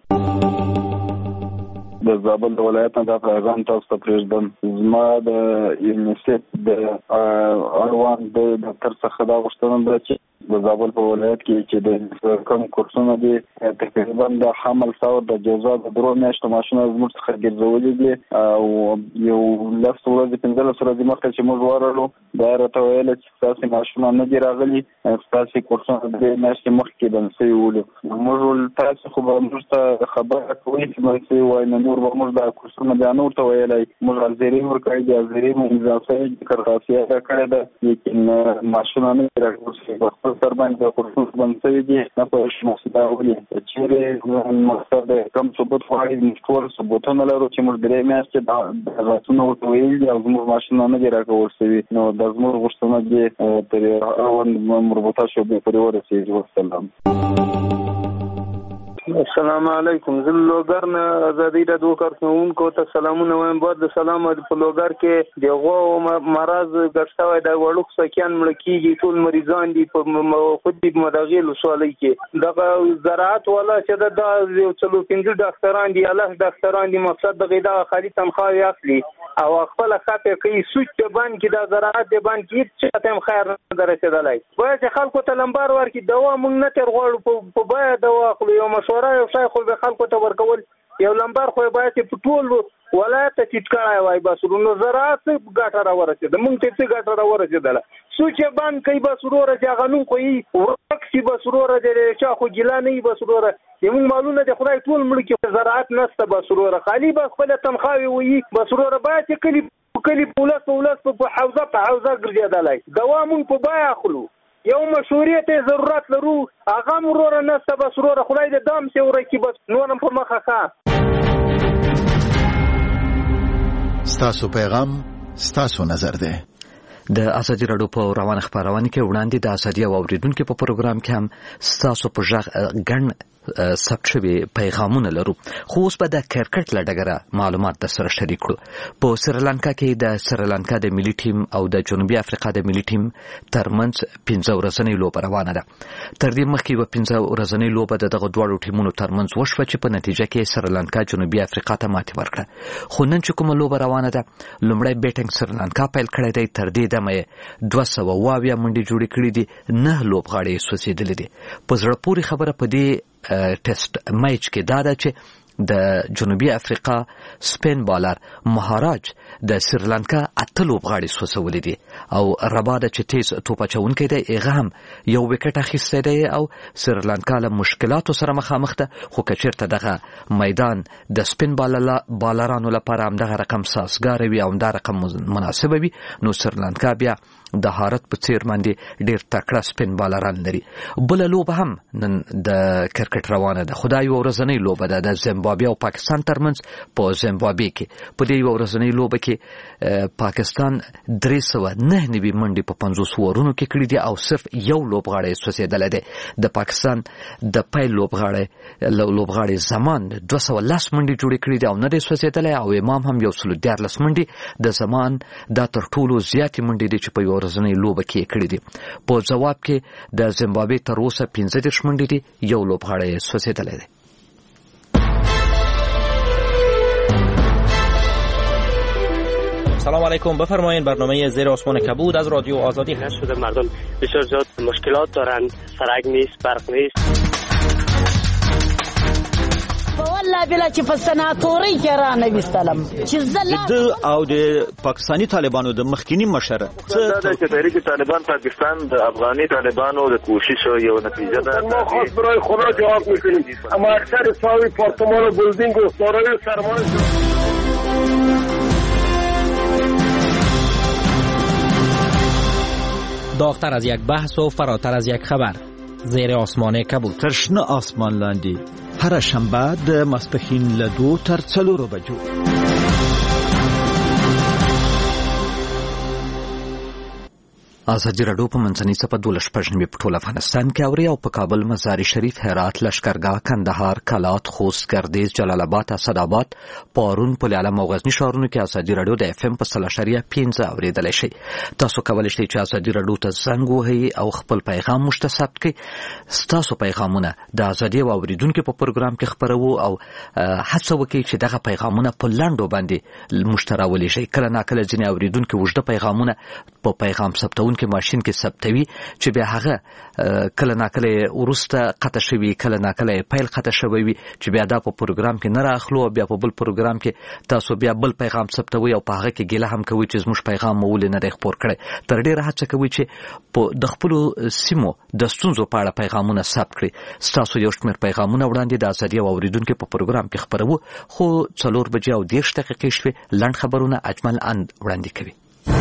د زابل ولایت نه دا پیغام تاسو ته پرېږدم. زما د یونیسف د اړوند د دفتر څخه دا غوښتنه ده چې د زابل په ولایت کې چې د کوم کورسونه دي تقریبا د حمل ثور د جزا د درو میاشتو ماشینه زموږ څخه ګرځولې دي او یو لس ورځې پنځلس ورځې مخکې چې موږ ورغلو دا راته ویل چې ستاسې ماشینه نه دي راغلي، ستاسې کورسونه درې میاشتې مخکې بند سوي ولو. موږ ویل تاسې خو به موږ ته خبره کوئ چې بند سوي وایي نو نور به موږ دا کورسونه بیا نور ته ویلی. موږ حاضري ورکړی دي، حاضري مو امضا شوې دي، کرغاسي ادا کړې ده، لیکن ماشینه نه دي راغلي. په خپل سر باندې د کورسونه بند سوي دي، نه پوهېږم چې دا ولې چېرې مقصد کوم ثبوت غواړي. موږ ټول ثبوتونه لرو چې موږ درې میاشتې دا راتونه ورته ویلي دي او زموږ ماشینونه نه دي راکول شوي. نو دا زموږ غوښتنه دي تر اړوند مربوطه شعبې پورې ورسېږي. والسلام. السلام علیکم. زه لوګر نه ازادي راډیو کارکونکو ته سلامونه وایم. بعد د سلام په لوګر کې د غوا مرض ګرځاوی د وړوک سکیان مړ کیږي، ټول مریضان دي په خود دې مداغیل وسولې کې. دغه زراعت والا چې د یو څلو پنځه ډاکټران دي، الله ډاکټران دي، مقصد د غیدا خالي تنخواه اخلي او خپل خاطر کوي سوچ ته باندې کې د زراعت د باندې کې چې تم خیر نه درسېدلای. باید خلکو ته لمبار ورکړي، دوا موږ نه تر غواړو په باید دوا خو یو مشوره یو شای خو به خلکو ته ورکول یو لمبار خو باید په ټول ولایت ته ټیټ کړای وای. بس نو زراعت ګټه را ورسېده، موږ ته څه ګټه را ورسېدله. سوچ باندې کوي بس وروره چې هغه نوم خو یې ورکسي، بس وروره د چا خو ګیلا نه وي، بس وروره زموږ مالونه د خدای ټول مړ کړي، زراعت نشته، بس وروره خالي بس خپله تنخواوې وي. بس وروره باید چې کلي کلي په ولس په ولس په حوزه په حوزه ګرځېدلی. دوا موږ په بیه اخلو، یو مشورې ته ضرورت لرو، هغه هم وروره نشته. بس وروره خدای دې دام سې ورکړي، بس نور هم په مخه ښه. ستاسو پیغام ستاسو نظر دی. د ازادي راډیو په روان خبرونه کې وړاندې د ازادي او اوریدونکو په پروګرام کې هم ستاسو په ژغ ګڼ ثبت شوي پیغامونه لرو. خو اوس به د کرکټ له ډګره معلومات در سره شریک کړو. په سریلانکا کې د سریلانکا د ملي ټیم او د جنوبي افریقا د ملي ټیم ترمنځ پنځه ورځنۍ لوبه روانه ده. تر دې مخکې یوه پنځه ورځنۍ لوبه د دغه دواړو ټیمونو ترمنځ وشوه چې په نتیجه کې سریلانکا جنوبي افریقا ته ماتې ورکړه. خو نن چې کومه لوبه روانه ده، لومړی بیټنګ سریلانکا پیل کړی دی. تر دې دمه یې دوه سوه اوه اویا منډې جوړې کړي دي، نه لوبغاړي یې سوځېدلي دي. په زړه پورې خبره په دې ټیسټ میچ کې دا ده چې د جنوبي افریقا سپین بالر مهاراج د سریلانکا اته لوبغاړي سوځولي دي او رباده چې تیز توپ اچونکی دی هغه هم یو وکټ اخیستی دی او سریلانکا له مشکلاتو سره مخامخ ده. خو که چېرته دغه میدان د سپین بالرانو لپاره همدغه رقم سازګاره وي او همدا رقم مناسبه وي، نو سریلانکا بیا د هارت په څیر باندې ډیر تکړه سپین بالران لري. بله لوبه هم نن د کرکټ روانه ده، خو دا یوه ورځنۍ لوبه ده د زیمبابوې او پاکستان ترمنځ. په زیمبابوې کې په دې یوه ورځنۍ لوبه کې پاکستان درې سوه نهه نوي منډې په پنځوس اورونو کې کړي دي او صرف یو لوبغاړی یې سوځېدلی دی. د پاکستان د پیل لوبغاړی لوبغاړی زمان دوه سوه لس منډې جوړې کړي دي او نه دی سوځېدلی، او امام هم یو سلو دیارلس منډې. د زمان دا تر ټولو زیاتې منډې دي چې په یوه ورځنۍ لوبه کې کړي دي. په جواب کې د زیمبابوې تر اوسه پنځه دېرش منډې دي، یو لوبغاړی یې سوځېدلی دی. سلام علیکم. بفرمایید. برنامه زیر آسمان کبود از رادیو آزادی هست. شده مردم بسیار زیاد مشکلات دارند، سرک نیست، برق نیست. والله بلا چې په سناتوري کې را نه وستلم چې زله او د پاکستانی طالبانو د مخکینی مشر څه د تحریک طالبان پاکستان د افغاني طالبانو د کوشش یو نتیجه ده. ما خاص برای خدا جواب میکنیم، اما اکثر ساوی پارتمان و بلدینگ و سارای سرمان داغتر از یک بحث و فراتر از یک خبر. زیر آسمان کبود. ترشنه آسمان لاندی هر شنبه د ماسپښین له دوو تر څلورو بجو. ازادي راډیو په منځنۍ صفه دولس پښنمې په ټول افغانستان کې اوري او په کابل، مزار شریف، هرات، لشکرګاه، کندهار، کلات، خوست، ګردیز، جلال آباد، اسداباد، پارون، پل علم او غزنی ښارونو کې ازادي راډیو د اف ام په سل اشاریه پنځه اوریدلای شي. تاسو کولی شئ چې ازادي راډیو ته زنګ ووهئ او خپل پیغام موږ ته ثبت کړئ. ستاسو پیغامونه د ازادي اوریدونکو په پروګرام کې خپرو او هڅه وکړئ چې دغه پیغامونه په لنډو باندې موږ ته راولېږئ. کله ناکله ځینې اوریدونکو اوږده پیغامونه په پیغام ثبتون کې ماشین کې ثبتوي چې بیا هغه کله ناکله ورسته قطع شوي، کله ناکله پیل قطع شوی وي چې بیا دا په پروګرام کې نه راخلو او بیا په بل پروګرام کې تاسو بیا بل پیغام ثبتوي او په هغه کې ګیله هم کوي چې زموږ پیغام مو ولې نه دی خپور کړی. تر ډېره هڅه کوي چې د خپلو سیمو د ستونزو په اړه پیغامونه ثبت کړي. ستاسو یو شمېر پیغامونه وړاندې د ازادي اوریدونکو په پروګرام کې خپرو، خو څلور بجې او دېرش دقیقې شوې. لنډ خبرونه اجمل اند وړاندې کوي.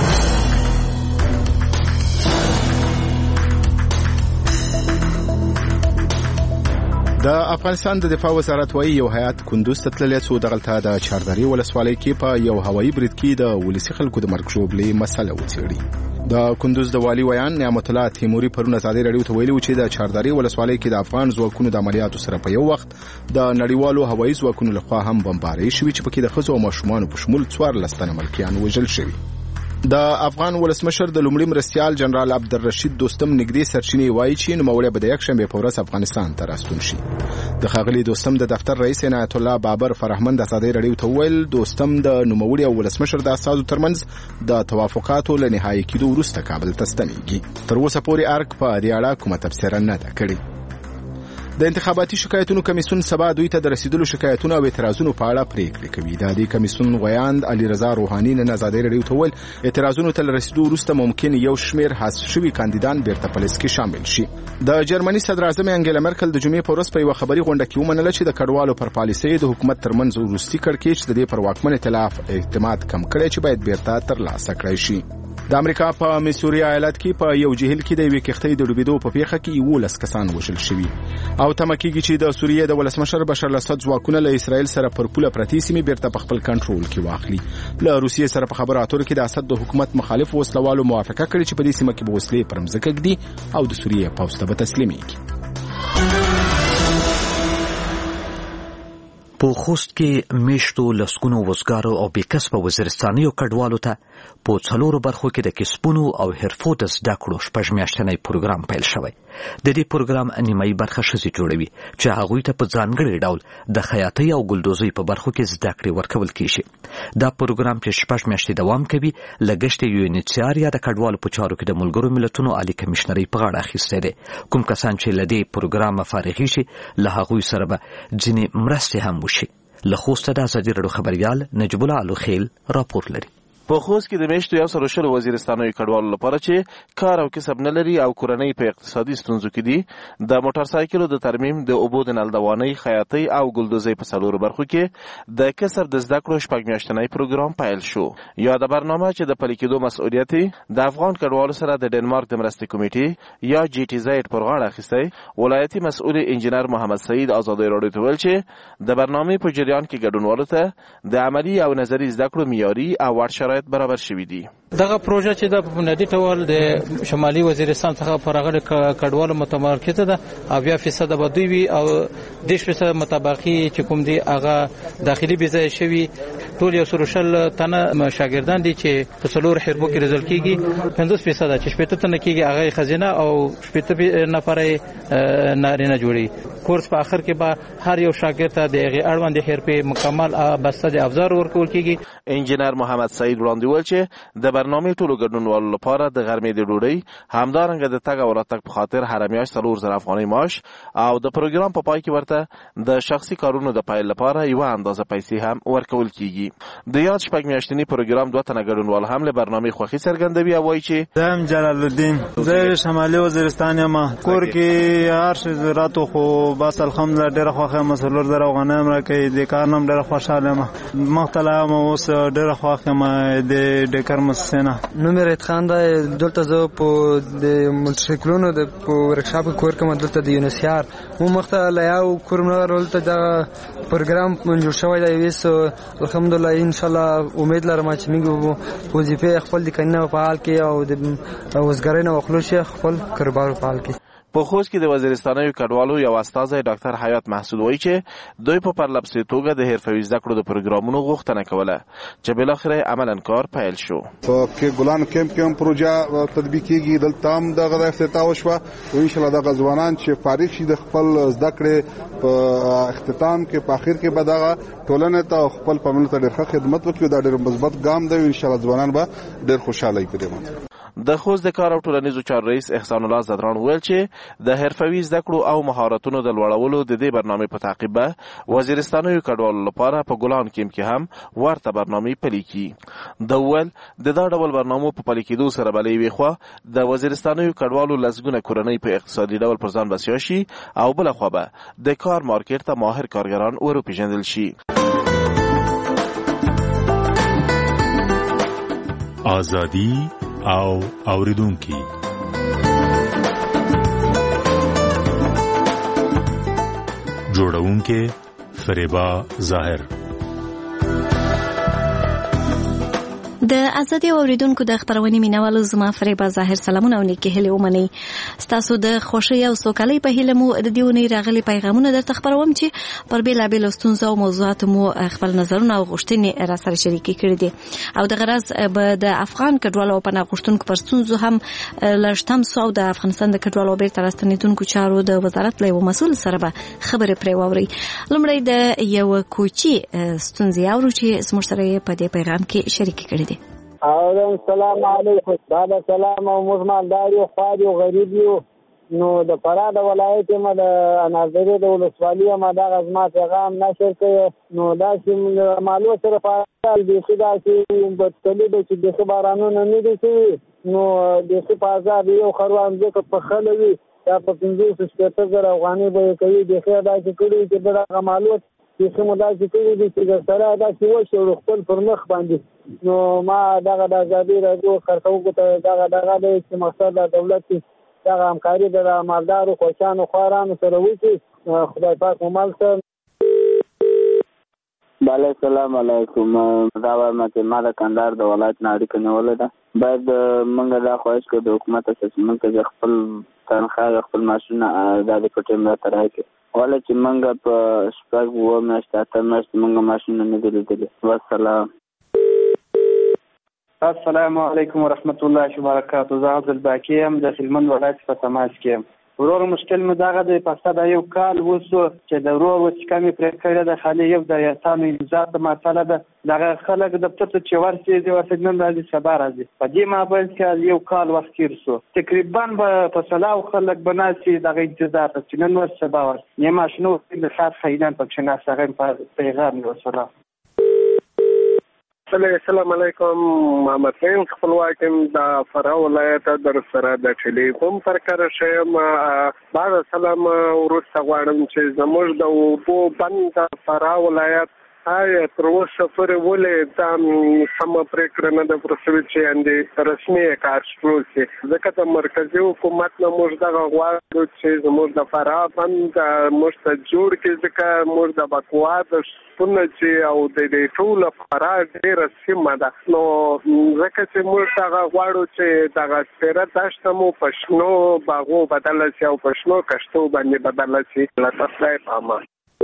د افغانستان د دفاع وزارت وايي یو هیات کندوز ته تللی څو دغلته د چاردرې ولسوالۍ کې په یو هوایي برید کې د ولسي خلکو د مرګ ژوبلې مسله وڅېړي. د کندوز د والي ویان نعمت الله تیموري پرون ازادي راډیو ته ویلي چې د چاردرې ولسوالۍ کې د افغان ځواکونو د عملیاتو سره په یو وخت د نړیوالو هوایي ځواکونو لخوا هم بمبارۍ شوي چې پکې د ښځو او ماشومانو په شمول څوارلس تنه ملکیان وژل شوي. د افغان ولسمشر د لومړي مرستیال جنرال عبدالرشید دوستم نږدې سرچینې وایي چې نوموړی به د یکشنبې په ورځ افغانستان ته راستون شي. د ښاغلي دوستم د دفتر رئیس عنایت الله بابر فرهمند ازادي راډیو ته وویل دوستم د نوموړي او ولسمشر د استازو ترمنځ د توافقاتو له نهایي کېدو وروسته کابل ته ستنېږي. تر اوسه پورې ارګ په دې اړه کومه تبصره نه ده کړې. د انتخاباتي شکایتونو کمیسیون سبا دوی ته د رسیدلو شکایتونو او اعتراضونو په اړه پریکړې کوي. د دې کمیسیون غویاند علي رضا روحاني نن ازادي راډیو ته وویل اعتراضونو ته رسیدو وروسته ممکن یو شمېر حذف شوي کاندیدان بیرته په لیست کې شامل شي. د جرمني صدر اعظم انګیلا مرکل د جمعې په ورځ په یوه خبري غونډه کې ومنله چې د کډوالو پر پالیسۍ د حکومت ترمنځ وروستي کړکېچ د دې پر واکمن ائتلاف اعتماد کم کړی چې باید بیرته ترلاسه کړی شي. د امریکا په میسوري ایالت کې په یو جهیل کې د یوې کښتۍ د ډوبېدو په پیښه کې یولس کسان وژل شوي او تمه کېږي چې د سوریې د ولسمشر بشار الاسد ځواکونه له اسرائیل سره پر پوله پرتې سیمې بیرته په خپل کنټرول کې واخلي. له روسیې سره په خبرو اترو کې د اسد د حکومت مخالف وسلوالو موافقه کړې چې په دې سیمه کې به وسلې پر مځکه ږدي او د سوریې پوځ ته به تسلیمېږي. په خوست کې میشتو لسګونو وزګارو او بېکسبه وزیرستانیو کډوالو ته په څلورو برخو کې د کسبونو او حرفو د زده کړو شپږ میاشتنی پروګرام پیل شوی. د دې پروګرام نیمایي برخه ښځې جوړوي چې هغوی ته په ځانګړي ډول د خیاطۍ او ګلدوزۍ په برخو کې زده کړې ورکول کېږي. دا پروګرام چې شپږ میاشتې دوام کوي لګښت یې یونیسیار یا د کډوالو په چارو کې د ملګرو ملتونو عالي کمیشنرۍ په غاړه اخیستی دی. کوم کسان چې له دې پروګرامه فارغېږي له هغوی سره به ځینې مرستې هم وشي. له خوسته د ازادي راډیو خبریال نجیب الله الوخیل راپور لري. په خوست کې د میاشتو یو سل شل وزیرستانوي کډوالو لپاره چې کار او کسب نه لري او کورنۍ په اقتصادي ستونزو کې دي د موټر سایکلو د ترمیم، د اوبو د نلدوانۍ، خیاطۍ او ګلدوزۍ په څلورو برخو کې د کسب د زده کړو شپږ میاشتنی پروګرام پیل شو. یا د برنامه چې د پلي کېدو مسؤلیت د افغان کډوالو سره د ډنمارک د مرستې کمیټې یا جی ټي زیډ پر غاړه اخیستی. ولایتي مسؤل انجینر محمد سعید ازادي راډیو ته ویل چې د برنامې په جریان کې ګډونوالو ته د عملي او نظري زده کړو معیاري او وړ شرایط برابر شوي دي. دغه پروژه چې د بنیادي ډول د شمالي وزیرستان څخه پر هغه کډوالو متمرکزه ده او بیا فیصد به دوی وي او دیش فیصد مطابقي چې کوم دي هغه داخلي بيځای شوي. ټول یو سل شل تنه شاګردان دي چې په څلور حربو کې رزل کیږي. پنځوس فیصد چې شپږ تنه کیږي هغه خزینه او شپږ نفرې نارینه جوړي. کورس په اخر کې به هر یو شاګرد ته د هغه اړوند حرفې مکمل بسته د افزار ورکول کیږي. انجینر محمد سعید وړاندې ویل چې د برنامې ټولو ګډونوالو لپاره د غرمې د ډوډۍ همدارنګه د تګ او راتګ په خاطر هر میاشت څلور زره افغانۍ معاش او د پروګرام په پای کې ورته د شخصي کارونو د پیل لپاره یوه اندازه پیسې هم ورکول کیږي. د یاد شپږ میاشتني پروګرام دوه تنه ګډونوال هم له برنامې خوښي څرګندوي او وایي چې زه یم جلال الدین، زه شمالي وزیرستان یم. کور کې هر شی زراعتو خو بس الحمدلله ډېره خوښه یم. څلور زره افغانۍ هم راکوي. د کار نه هم ډېره خوشحاله یم. مخته لاړم اوس ډېره خوښ یم. د ډېکر موسسې حسین. نوم یې رید خان دی. دلته زه په د موټرسایکلونو د په ورکشاپ کې کور کوم. دلته د یونسیار مو مخته له یو کور نه دلته د پروګرام جوړ شوی دی. ویس الحمدلله ان شاء الله امید لرم چې موږ وظیفه خپل د کنه په حال کې او د وزګرۍ نه خپل خپل کاروبار په حال کې. په خوست کې د وزیرستاني کډوالو یو استاذ ډاکټر حیات محسود وایي چې دوی په پرلپسې توګه د حرفوي زده کړو د پروګرامونو غوښتنه کوله چې بل اخر عملاً کار پیل شو. په ګلان کیمپ کې هم پروژه تطبیق کیږي. دلته هم دغه افتتاح وشوه او ان شاء الله دغه ځوانان چې فارغ شي د خپل زده کړې په اختتام کې په اخر کې به دغه ټولنې ته خپل پاملرنه ته ډېر خدمت وکړي. دا ډېر مثبت ګام دی. ان شاء الله ځوانان به ډېر خوشاله وي په دې. د خوست د کار او ټولنیزو چارو رئیس احسان الله زدران ویل چې د حرفوي زده کړو او مهارتونو د لوړولو د دې برنامې په تعقیب به وزیرستاني کډوالو لپاره په ګلان کیمپ کې هم ورته برنامې پلي کړي. د ول د دا ډول برنامو په پلي کېدو سره بلې وي خو د وزیرستاني کډوالو لسګونه کورنۍ په اقتصادي ډول پر ځان بسیا شي او بل خو به د کار مارکیټ ته ماهر کارګران وروپیژندل شي. آزادی او اوریدونکي جوړونکي فریبا ظاهر. د ازادي اوریدونکو د خبرونې مینوالو زما فریبا ظاهر سلامونه او نیکی هلي ومني. ستاسو د خوشي او سوکالۍ په هیله مو د دیونی راغلي پیغامونه درته خبروم چې پر بیل بیل ستونزو او موضوعات مو خپل نظرونه او غوښتنې را سره شریک کړي دي او د غرض به د افغان کډوالو په نغښتونکو پر ستونزو هم لړشتم سو د افغانستان د کډوالو بیرته راستنیدونکو چارو د وزارت له مسؤل سره به خبرې پرې ووري. لومړی د یو کوچی ستونزې اورو چې زموږ سره په دې پیغام کې شریک کړي دي. او السلام علیکم. دا سلام او مزمالدار یو خاري او غریب یو نو د فراه د ولایت ما د انازري د ولسوالۍ ما د غزما پیغام نشر کړ نو دا چې معلومات سره فعال دي چې دا چې بدتلی د چې د خبرانو نه دي چې نو د څه پازار یو خروان ځکه په خلوي دا په پنځه سپېته زره افغاني به کوي د خیر دا چې کړي چې دا معلومات چې کومه دا چې کړي دي چې سره دا چې وشو خپل پر مخ باندې نو ما دغه د ازادي راډیو کارکونکو ته دغه دغه د چې مقصد د دولت دغه همکاري د مالدارو کوچانو خوارانو سره وکړي. خدای پاک مو مال سره. بله السلام علیکم. دا وایم چې ما د کندهار د ولایت نه اړیکه نیولې ده. باید موږ دا خواهش کوو د حکومت څخه موږ خپل تنخواه خپل معاشونه د کوټې ملاتړ وکړي. ولې چې موږ په شپږ اووه میاشتې اته میاشتې موږ معاشونه نه دي لیدلي. والسلام. السلام علیکم ورحمت الله وبرکاته. زه عبدالباقي یم د هلمند ولایت په تماس کې یم. ورور مشکل مې دغه دی پسته د یو کال وسو چې د ورور وچکه مې پرې کړې ده خالي یو د یاسانو امضا ته مسله ده دغه خلک دفتر ته چې ورسېږي ورته نن راځي سبا راځي په دې مابین کې یو کال وخت تېر سو تقریبا به په سلاو خلک به ناستي دغه انتظار ته چې نن ور سبا ور یې ماشنو د ښار خیدان پکښې ناست هغه په پیغام یې ورسره. السلام علیکم. محمد حسین خپلواک یم د فراه ولایت در سره د ټلیفون پر کار شم. بعد سلام ورسته غواړم چې زموږ د اوبو بند د فراه ولایت آیا تر اوسه پورې ولې دا سمه پرېکړه نه ده پر شوې چې اندې رسمي کار شروع شي ځکه د مرکزي حکومت نه موږ دغه غواړو چې زموږ د فراه بند موږ ته جوړ کړي ځکه موږ د بکوا د شپونه چې او د دې ټوله فراه ډېره سیمه ده نو ځکه چې موږ دغه غواړو چې دغه سپېره دښته مو په شنو باغو بدله شي او په شنو کښتو باندې بدله شي. له تاسو پامه.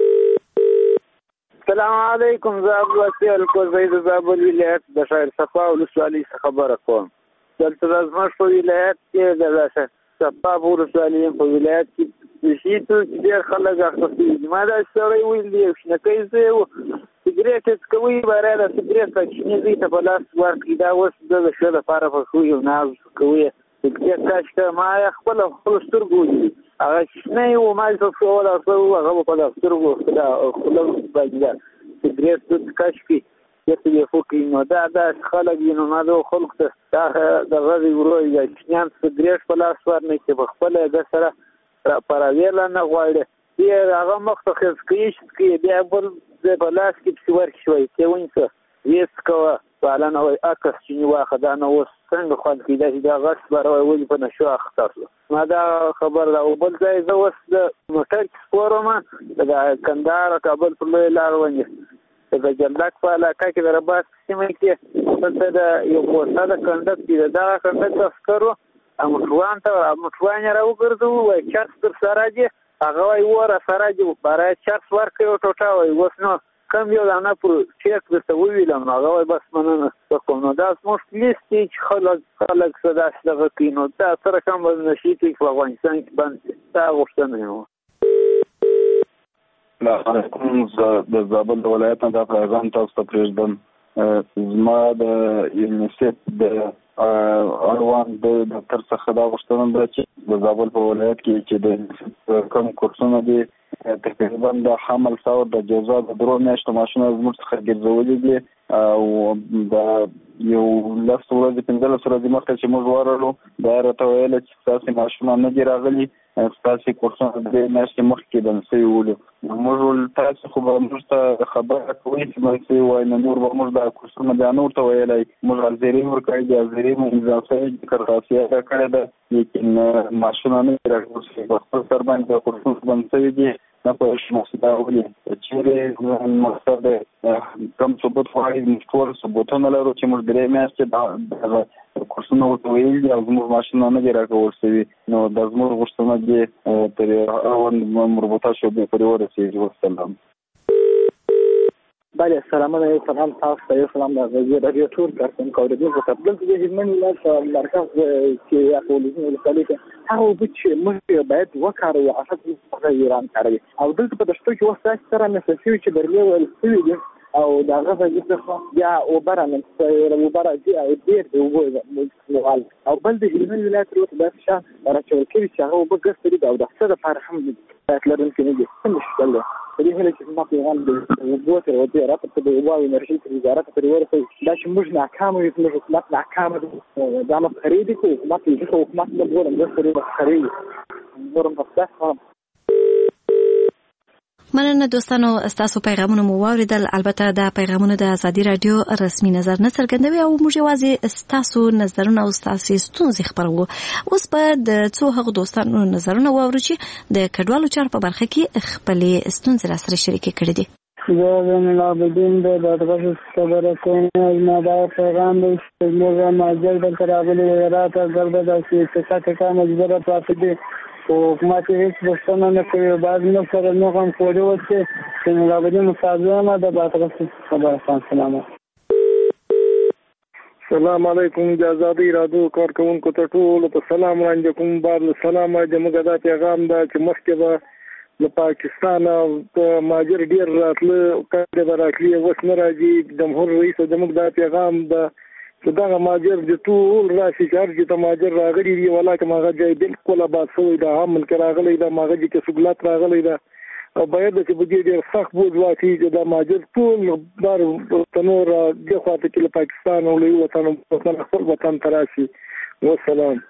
السلام علیکم. زه عبدالواسع الکوزی د زابل ولایت د شاعر صفا ولسوالۍ څخه خبره کوم. دلته زموږ په ولایت کې د شاعر صفا ولسوالۍ په ولایت کې د شي توکي ډېر خلک اخیستي. ما دا سړی ویل دی شنکۍ زه و سګرېټ څکوي باره د سګرېټ کچنې زوی ته په لاس ورکړي دا اوس د د ښه لپاره په ښو یو ناز کوي سګرېټ کاش که ما خپله خپلو سترګو ولیدي هغه شنه یې و ما یې څه ولا څه و هغه به په دغه سترګو خوله باندې ده سګرېټ دود کش کړي چېرته یې فوکړي نو دا داسې خلک وي نو ما دغو خلکو ته دا دغه دی ورو یې کوچنیان سګرېټ په لاس ورنه چې په خپله یې ده سره پراویله نه غواړي بیا هغه مخ ته خز کوي چې کوي بیا بل ځای په لاس کې پسې ورکړي شوی چې ونیسه ویې څکوه پالنه وایي عکس چیني واخه دا نه اوس څنګه خوند کوي داسې دا غټ سپاره وایي ولې په نشو اخته شو ما دا خبر ده او بل ځای زه اوس د موټر کې سپور وم د کندهار او کابل پر لویه لار باندې د جلدک په علاقه کې د رباط سیمه کې دلته د یو پوسټه د کنډک دي د دغه کنډک عسکرو موټروان ته موټروان یې راوګرځوو وایي چرس در سره دي هغه وایي وره سره دي برای چرس ورکوي او ټوټه وایي اوس نو کم یو دانه پر چیک درته وویلم نو هغه وایي بس مننه وکړم نو دا زموږ پولیس دی چې خلک خلک څه داسې دغه کوي نو دا سره کم به نشي کوي په افغانستان کې بند دا غوښتنه یې وه السلام علیکم زه د زابل د ولایت نه دا پیغام تاسو ته پرېږدم زما د یونیسف د اړوند د دفتر څخه دا غوښتنه ده چې د زابل په ولایت کې چې د کوم کورسونه دي تقریبا د حمل ثور د جزا د درو میاشتو ماشونه زموږ څخه ګرځولي دي او د یو لس ورځې پنځلس ورځې مخکې چې موږ ورغلو دا یې راته ویل چې ستاسې ماشونه نه دي راغلي ستاسې کورسونه درې میاشتې مخکې بند سوي ولو موږ ویل تاسې خو به موږ ته خبره کوئ چې بند سوي وایي نو نور به موږ دا کورسونه بیا نور ته ویلی موږ حاضري ورکړی دي حاضري مو امضا شوې دي کرغاسیه راکړې ده لیکن ماشونه نه دي راغلي په خپل سر باندې دا کورسونه بند سوي دي نه پوهېږم مقصده ولې چیرې مقصد کم ثبوت غواړي موږ ټول ثبوتونه لرو چې موږ درې میاشتې دغه کورسونه ورته ویلي دي او زموږ ماشینونه نه دي راکول شوي نو دا زموږ غوښتنه دې تر اړوند مربوطه شعبې پورې ورسېږي وسلام بله سلام علیکم سلام تاسو ته سلام د رادیو ټول کارکونکو اوریدونکو ته دلته د هلمند ولایت په مرکز کې اقلیتي ولسوالۍ کې هغه اوبه چې موږ باید وکاروو هغه موږ ایران کاروي او دلته په دشتو کې وخت داسې سره مېسه شوي چې درلې ویل شوي دي او د هغه ځای څخه بیا اوبه رامنځته اوبه راځي او ډېر د اوبو او بل د هلمند ولایت ورته داسې شیان راچول کړي چې هغه اوبه ګرځېدلي دي او د څه دپاره هم باید لرونکي نه دي څه مشکل دی په دې هیله چې زما پیغام د اوبو تر ودې راته په د اوبو او انرژۍ تر وزارت پورې ورسوي دا چې موږ ناکامه یو زموږ حکومت ناکامه دی دا مسخرې دي خو حکومت یې ځکه حکومت نه بولم مرسته ډېرې مسخرې وي نور هم په ستاسو مننه دوستانو ستاسو پیغامونه مو واوریدل البته د پیغامونو د ازادي رادیو رسمي نظر نه څرګندوي او موږ یوازې ستاسو نظرونه او ستاسو ستونزې خبرو اوس په د څو هغو دوستانو نظرونه واورو چې د کډوالو چارو په برخه کې خپلې ستونزې راسره شریکې کړې دي زه زین العابدین د دغه خبره کوم ما دا پیغام دی چې موږ ماجر د ترابل راته ګرځي د سیاست څخه مجبوره پاتې دي او حکومت هیڅ بسنه نه کوي بعض نه سره نه هم کوي چې چې العابدین مصاحبه د باطل خبره سلام السلام علیکم د آزادی رادیو کارکونکو ته ټول په سلام وړاندې کوم بعد سلام د موږ دا پیغام دا چې مخکې به د پاکستان او ماجر ډیر راتله کله به راتلی اوس نه راځي جمهور رئیس د موږ دا پیغام دا چې دا ماجر د ټول راشي چې ته ماجر راغلی دی ولکه ماغه ځای بالکل آباد شوی دا هم من راغلی دا ماغه کې سګلات راغلی دا او باید چې بګي ډیر سخت بوج واکي چې دا ماجر ټول دار تنور د خواته کې پاکستان او له وطن وطن خپل وطن تراشي والسلام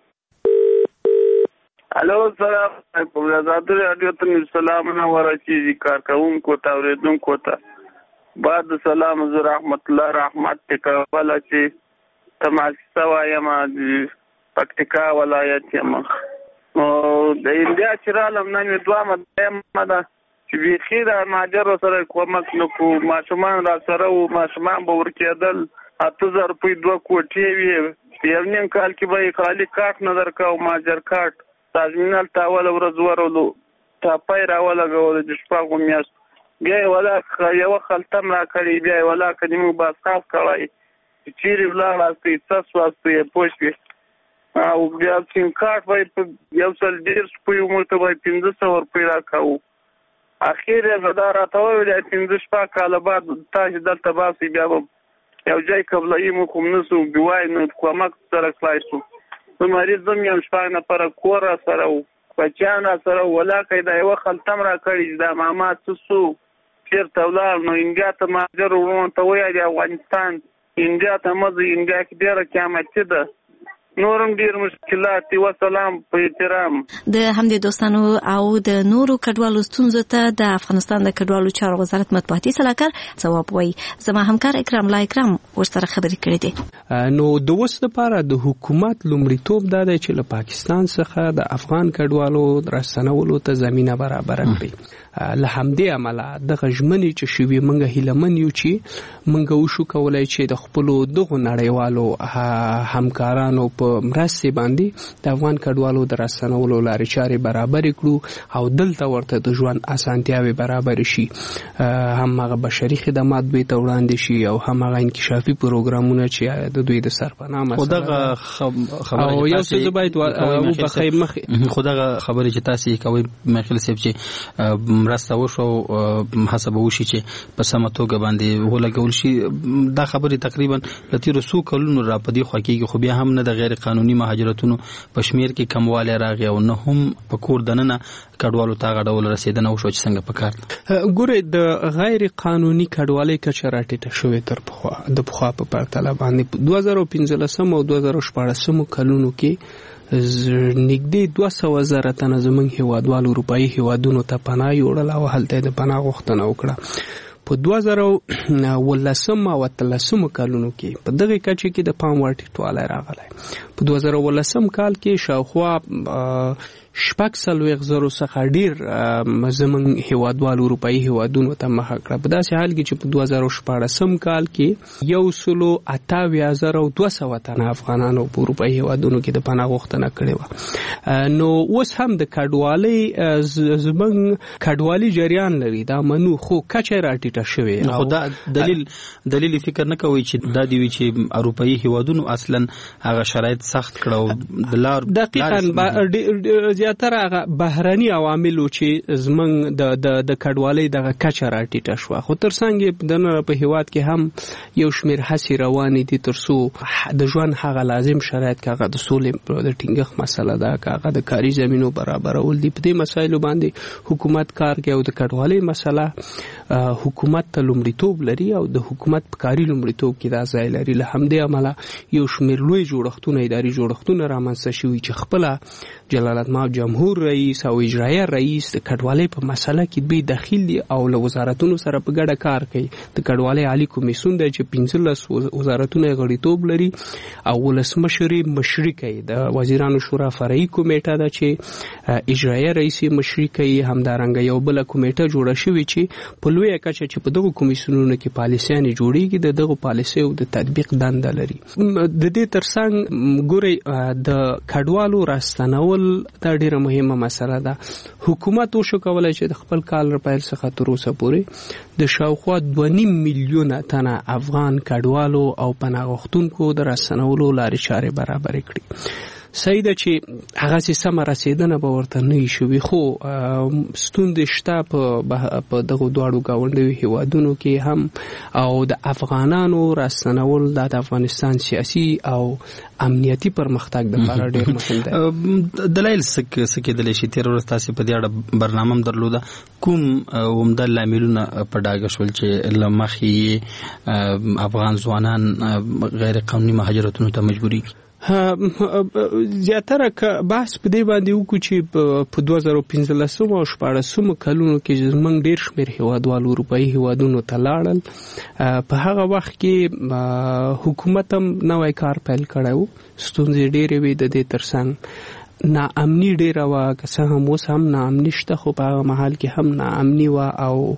الو سلام علیکم آزاد رادیو ته سلام نو ورچی کارکونکو ته اوریدونکو ته بعد سلام زه رحمت الله رحمت تکبل چې تماسه وایم د پکتیکا ولایت یم او د انډیا چرالم نه دوه مده ده چې بيخي د ماجر سره کومک نکو ماشومان را سره او ماشومان به ورکېدل اته زره په دوه کوټې وي یو نیم کال کې به خالی کارت نظر کا او ماجر کارت تازمینال تاول ورځ ورولو تا پای راولګول د شپږو میاشتو بیا ولا یو خلتم را کړی بیا ولا کدیمو باسخاف کړای چې چیرې ولاړ است تاسو واسطه پوښتې او بیا سیم کارت وای یو څل ډیر سپیو مته وای پنځه سوه روپۍ راکاو اخیر یې زه دا راته وویل پنځه شپږ کاله بعد تاسو دلته باسئ بیا به یو ځای قبلایي مو کوم نه سو بیوای نو کومک سره خلاص شو نو مریض زم یم شپږ نفره کور را سره و بچیان را سره ولاکه دا یو خلتم را کړی دا ماما څه چیرته ولاړ نو انډیا ته ماجر ورونه ته وایي د افغانستان انډیا ته مزه انډیا کې ډېره قیامتي ده نورم ډیر مشکلات دي. وسلام په احترام. د همدې دوستانو او د نورو کډوالو ستونزو ته د افغانستان د کډوالو چارو وزارت مطبوعاتي سلاکار ځواب وایي. زما همکار اکرام لا اکرام ورسره خبرې کړې دي. نو د اوس لپاره د حکومت لومړیتوب دا دی چې له پاکستان څخه د افغان کډوالو راستنولو ته زمینه برابره کړي. له همدې امله دغه ژمنې چې شوي موږ هیلهمن یو چې موږ وشو کولی چې د خپلو دغو نړیوالو همکارانو په مرستې باندې د افغان کډوالو د راستنولو لارې چارې برابرې کړو او دلته ورته د ژوند اسانتیاوې برابرې شي، هم هغه بشري خدمات دوی ته وړاندې شي او هم هغه انکشافي پروګرامونه چې د دوی د سرپناه مسله او یو څه زه باید وبخښئ مخکې خو دغه خبرې چې تاسې یې کوئ میخیل صاحب چې مرسته وشو هڅه به وشي چې په سمه توګه باندې ولګول شي. دا خبرې تقریبا له تېرو څو کلونو را په دې خوا کېږي، خو بیا هم نه د غیر قانوني مهاجرتونو په شمېر کې کموالی راغی او نه هم په کور دننه کډوالو ته هغه ډول رسېدنه وشوه چې څنګه پکار ده. ګورئ د غیر قانوني کډوالۍ کچه راټیټه شوې تر پخوا د پخوا په پرتله باندې په دوه زره پنځلسم او دوه زره شپاړسم کلونو کې نږدې دوه سوه زره تنه زموږ هیوادوالو اروپایي هیوادونو ته پناه یوړل او هلته یې د پناه غوښتنه وکړه. په دوه زره اوولسم او اتلسم کلونو کې په دغه کچه کې د پام وړ ټیټوالی راغلی. په دوه زره اوولسم کال کې شاوخوا شپږ څلوېښت زرو څخه ډېر زموږ هیوادوالو اروپایي هیوادونو ته مخه کړه. په داسې حال کې چې په دوه زره شپاړسم کال کې یو سلو اته اویا زره او دوه سوه تنه افغانانو په اروپایي هیوادونو کې د پناه غوښتنه کړې وه. نو اوس هم د کډوالۍ زموږ کډوالي جریان لري، دا منو، خو کچه یې راټیټه شوې. خو دا دلیل دلیل فکر نه کوئ چې دا دی وي چې اروپایي هیوادونو اصلا هغه شرایط سخت کړه او د لار دقیقاً زیاتره هغه بهرني عواملو چې زموږ د د د کډوالۍ دغه کچه راټیټه شوه. خو تر څنګ یې دننه په هیواد کې هم یو شمېر هڅې روانې دي تر څو د ژوند هغه لازم شرایط که هغه د سولې د ټینګښت مسله ده، که هغه د کاري زمینو برابرول دي، په دې مسایلو باندې حکومت کار کوي او د کډوالۍ مسله حکومت ته لومړیتوب لري او د حکومت په کاري لومړیتوب کې دا ځای لري. له همدې امله یو شمېر لوی جوړښتونه اداري جوړښتونه رامنځته شوي چې خپله جلالتمآب جمهور رئیس او اجرایه رئیس د کډوالۍ په مسله کې دوی دخیل دي او له وزارتونو سره په ګډه کار کوي. د کډوالۍ عالي کمیسیون دی چې پنځلس وزارتونه یې غړیتوب لري او ولسمشر یې مشري کوي. د وزیرانو شورا فرعي کمیټه ده چې اجرایه رئیس یې مشري کوي. همدارنګه یو بله کمیټه جوړه شوې چې په لویه کچه چې په دغو کمیسیونونو کې پالیسیانې جوړېږي د دغو پالیسیو د تطبیق دنده لري. د دې تر څنګ ګورئ د کډوالو راستنول دا ډېره مهمه مسله ده. حکومت وشو کولی چې د خپل کال پیل څخه تر اوسه پورې د شاوخوا دوه نیم میلیونه تنه افغان کډوالو او پناه غوښتونکو د راستنولو لارې چارې برابرې کړي. صحیح ده چې هغسې سمه رسېدنه به ورته نه وي شوې، خو ستونزې شته په دغو دواړو ګاونډیو هیوادونو کې هم او د افغانانو راستنول دا د افغانستان سیاسي او امنیتي پرمختګ دپاره ډېر مهم دی. دلایل څه کېدلی شي؟ تېره ورځ تاسې په دې اړه برنامه هم درلوده، کوم عمده لاملونه په ډاګه شول چې له مخې افغان ځوانان غیر قانوني مهاجرتونو ته مجبورېږي؟ زیاتره که بحث په دې باندې وکړو چې په دوه زره پنځلسم او شپاړسمو کلونو کې زموږ ډېر شمېر هیوادوالو اروپایي هیوادونو ته لاړل، په هغه وخت کې حکومت هم نوی کار پیل کړی و. ستونزې ډېرې وې د دې تر څنګ ناامني ډېره وه، که څه هم اوس هم ناامني شته، خو په هغه مهال کې هم ناامني وه. او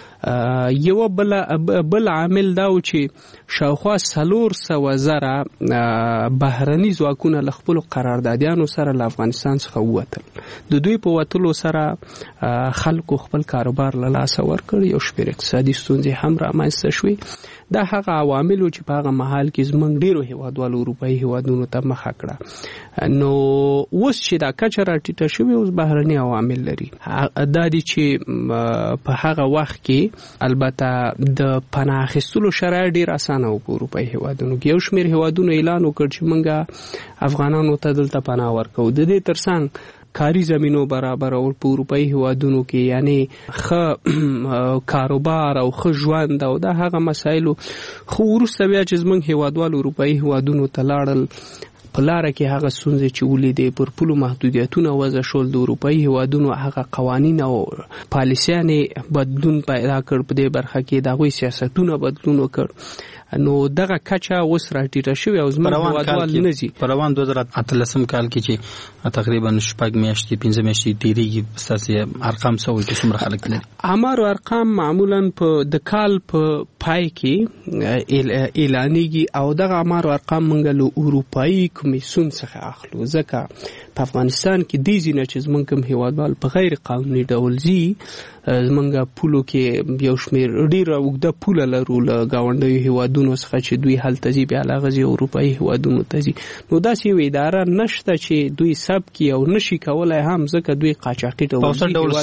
یو بل بل عامل دا و چې شاوخوا څلور سوه زره بهرني ځواکونه له خپلو قراردادیانو سره له افغانستان څخه ووتل. د دوی په وتلو سره خلکو خپل کاروبار له لاسه ورکړ، یو شمېر اقتصادي ستونزې هم رامنځته شوې. دا هغه عوامل چې په هغه مهال کې زموږ ډېرو هیوادوالو اروپایي هیوادونو ته مخه کړه. نو اوس چې دا کچه راټیټه شوې، اوس بهرني عوامل لري. دا دي چې په هغه وخت کې البته د پناه اخیستلو شرایط ډېر اسانه و په اروپایي هیوادونو کې. یو شمېر هیوادونو اعلان وکړ چې موږ افغانانو ته دلته پناه ورکوو. د دې تر څنګ کاری زمینو برابرول په اروپایي هیوادونو کې، یعنی ښه کاروبار او ښه ژوند او دا هغه مسایلو. خو وروسته بیا چې زموږ هیوادوالو اروپایي هیوادونو ته لاړل، په لاره کې هغه ستونزې چې ولیدې پر پولو محدودیتونه وضع شول د اروپایي هیوادونو هغه قوانین او پالیسیانې بدلون پیدا کړ په دې برخه کې د هغوی سیاستونه بدلون وکړ نو دغه کچه اوس راټیټه شوې او زموږ هیوادوال نه ځي. په روان دوه زره اتلسم کال کې چې تقریبا شپږ میاشتې پنځه میاشتې تېرېږي ستاسې ارقام څه وایي چې څومره خلک لري؟ امارو ارقام معمولا په د کال په پای کې اعلانېږي او دغه امارو ارقام موږ له اروپایي کمیسیون څخه اخلو ځکه په افغانستان کې دې ځینه چې زموږ کوم هیوادوال په غیر قانوني ډول ځي زمونږ پولو کې یو شمېر ډېره اوږده پوله لرو له ګاونډیو هیوادونو څخه چې دوی هلته ځي بیا له هغه ځي اروپایي هیوادونو ته ځي. نو داسې یو اداره نشته چې دوی ثبت کړي او نشي کولی هم ځکه دوی قاچاقي ډول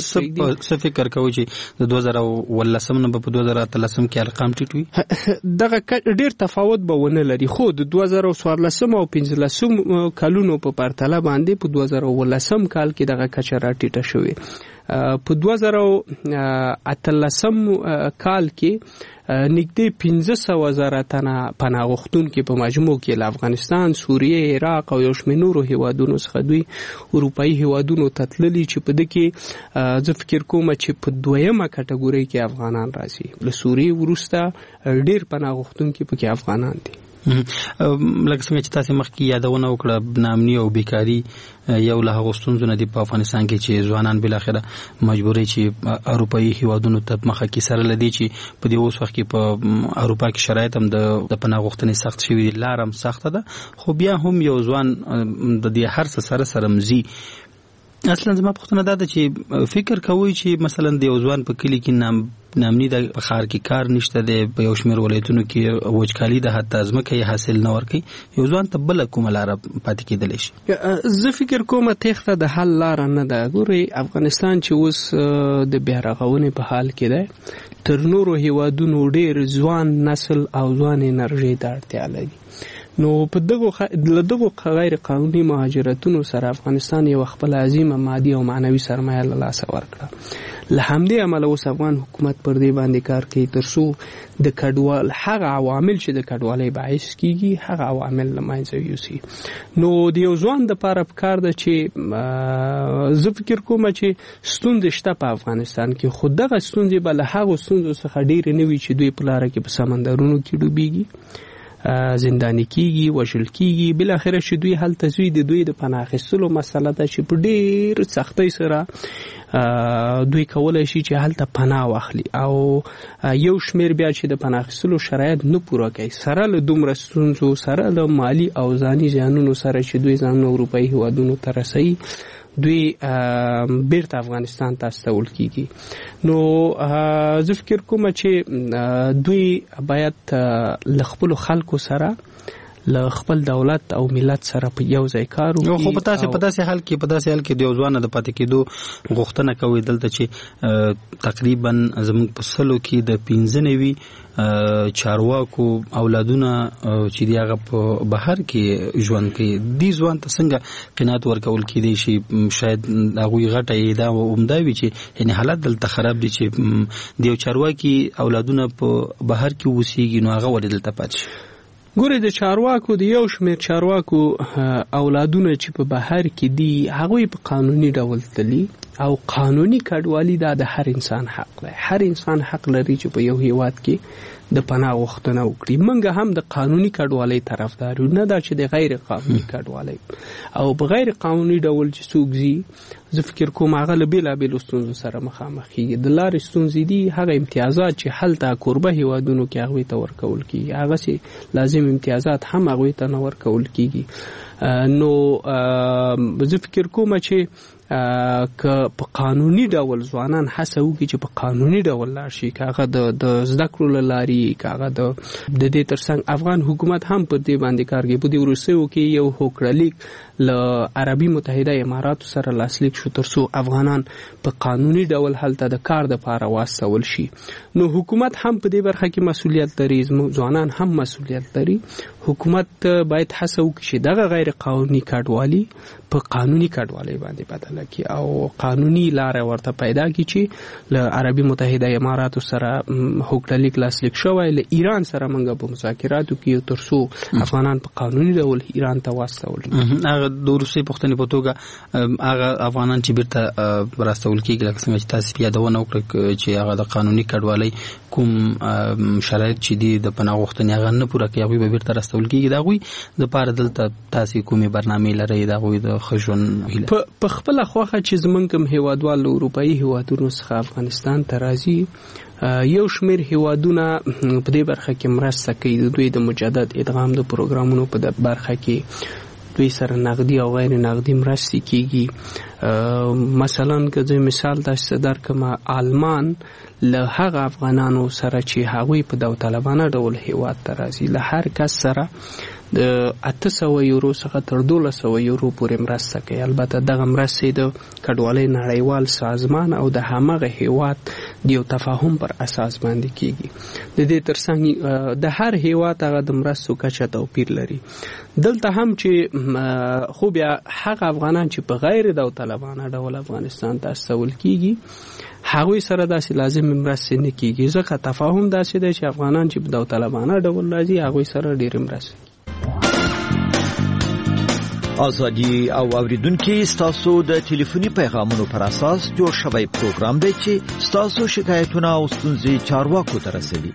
څه فکر کوي چې د دوه زره اوولسم نه به په دوه زره اتلسم کې ارقام ټیټ وي؟ دغه ډېر تفاوت به ونه لري خو د دوه زره څوارلسم او پنځلسم کلونو په پرتله باندې په دوه زره اوولسم کال کې دغه کچه راټیټه شوې. په دوه زره اتلسم کال کې نږدې پنځه سوه زره تنه پناه غوښتونکي په مجموع کې له افغانستان، سوریه، عراق او یو شمېر نورو هیوادونو څخه دوی اروپایي هیوادونو ته تللي چې په دې کې زه فکر کوم چې په دویمه کټګورۍ کې افغانان راځي. له سوریې وروسته ډېر پناه غوښتونکي پکې افغانان دي. لکه څنګه چې تاسو مخکې یادونه وکړه ناامني او بیکاري یو له هغو ستونزو نه دي په افغانستان کې چې ځوانان بالاخره مجبوري چې اروپایي هیوادونو ته مخه کې سره لدی چې په دې اوس وخت کې په اروپا کې شرایط هم د پناه غوښتنې سخت شوي دي، لار هم سخته ده خو بیا هم یو ځوان د دې هر څه سره سره مزي. اصلا زما پوښتنه دا ده چې فکر کوئ چې مثلا د یو ځوان په کلي کې نام نامني د په ښار کې کار نشته دی، په یو شمېر ولایتونو کې وچکالي ده، حتی ځمکه یې حاصل نه ورکوي، یو ځوان ته بله کومه لاره پاتې کېدلی شي؟ زه فکر کومه تېښته د حل لاره نه ده. ګورئ افغانستان چې اوس د بیارغونې په حال کې دی تر نورو هیوادونو ډېر ځوان نسل او ځوان انرژۍ ته اړتیا لري. نو په دغو له دغو غیر قانوني مهاجرتونو سره افغانستان یو خپل عظیمه مادي او معنوي سرمایه له لاسه ورکړه. له همدې امله اوس افغان حکومت پر دې باندې کار کوي تر څو د کډوال هغه عوامل چې د کډوالۍ باعث کیږي هغه عوامل له منځه یوسي. نو د یو ځوان دپاره پکار ده چې زه فکر کوم چې ستونزې شته په افغانستان کې، خو دغه ستونزې به له هغو ستونزو څخه ډېرې نه وي چې دوی په لاره کې په سمندرونو کې ډوبېږي، زنداني کیږي، وژل کیږي، بالاخره چې دوی هلته ځي د دوی د پناه اخیستلو مسله ده چې په ډېر سختۍ سره دوی کولی شي چې هلته پناه واخلي او یو شمېر بیا چې د پناه اخیستلو شرایط نه پوره کوي سره له دومره ستونزو سره له مالي او ځاني زیانونو سره چې دوی ځانونه اروپایي هیوادونو ته رسوي دوی بیرته افغانستان ته استول کیږي. نو زه فکر کوم چې دوی باید له خپلو خلکو سره له خپل دولت او ملت سره په یو ځای کار وکړي. خو په تاسو په داسې حال کې په داسې حال کې د یو ځوان د پاتې کېدو غوښتنه کوي دلته چې تقریبا زموږ په سلو کې د پنځه نوي چارواکو اولادونه چې دی هغه په بهر کې ژوند کوي، دې ځوان ته څنګه قناعت ورکول کېدی شي؟ شاید هغوی غټه دا عمده وي چې یعنې حالت دلته خراب دي چې د یو چارواکي اولادونه په بهر کې اوسېږي، نو هغه ولې دلته پاتې شي؟ ګورئ د چارواکو د یو شمېر چارواکو اولادونه چې په بهر کې دي هغوی په قانوني ډول تلي او قانوني کډوالي دا د هر انسان حق دی. هر انسان حق لري چې په یو هیواد کې د پناه غوښتنه وکړي. موږ هم د قانوني کډوالۍ طرفدار یو، نه دا چې د غیر قانوني کډوالۍ. او په غیر قانوني ډول چې څوک ځي زه فکر کوم هغه له بېلابېلو ستونزو سره مخامخ کېږي. د لارې ستونزې دي هغه امتیازات چې هلته کوربه هیوادونو کې هغوی ته ورکول کېږي، هغسې لازم امتیازات هم هغوی ته نه ورکول کېږي. نو زه فکر کوم چې که په قانوني ډول ځوانان هڅه وکړي چې په قانوني ډول لاړ شي، که هغه د زده کړو له لارې، که هغه د دې تر څنګ افغان حکومت هم پر دې باندې کار کوي. په دې وروستیو کې یو هوکړلیک له عربي متحده اماراتو سره لاسلیک شو تر څو افغانان په قانوني ډول هلته د کار دپاره واستول شي. نو حکومت هم په دې برخه کې مسؤلیت لري، ځوانان هم مسؤلیت لري. حکومت باید هڅه وکړي چې دغه غیر قانوني کډوالي په قانوني کډوالي باندې بدله کړي او قانوني لار ورته پیدا کړي چې له عربي متحده اماراتو سره هوکړه لیک لاسلیک شوی، له ایران سره موږ په مذاکراتو کې ترڅو افغانان په قانوني ډول ایران ته واستول. هغه د روسي پښتنې په توګه هغه افغانان چې بیرته راستول کېږي لکه څنګه چې تاسو یادونه وکړه چې هغه د قانوني کډوالۍ کوم شرایط چې دي د پناه غوښتنې هغه نه پوره کوي، هغوی به بیرته راستول کېږي. د هغوی دپاره دلته تاسې کومې برنامې لرئ د هغوی د ښه ژوند هیله؟ په خپله خوښه چې زمونږ کوم هیوادوال له اروپایي هیوادونو څخه افغانستان ته راځي، یو شمېر هیوادونه په دې برخه کې مرسته کوي. د دوی د مجدد ادغام د پروګرامونو په برخه کې دوی سره نقدي او غیر نقدي مرستې کیږي. مثلا که زه مثال تاسو ته درکړم، آلمان له هغه افغانانو سره چې هغوی په داوطلبانه ډول هیواد ته راځي، له هر کس سره د اته سوه یورو څخه تر دولس سوه یورو پورې مرسته کوي. البته دغه مرستې د کډوالۍ نړیوال سازمان او د همغه هیواد د یو تفاهم پر اساس باندې کیږي. د دې ترڅنګ د هر هیواد هغه د مرستو کچه توپیر لري. دلته هم چې خو بیا هغه افغانان چې په غیر داوطلبانه ډول افغانستان ته استول کیږي، هغوی سره داسې لازم مرستې نه کیږي، ځکه تفاهم داسې دی چې افغانان چې په داوطلبانه ډول راځي هغوی سره ډېرې مرستې. آزادی او اوریدونکو ستاسو د ټلیفوني پیغامونو پر اساس جوړ شوی پروګرام دی چې ستاسو شکایتونه او ستونزې چارواکو ته رسوي.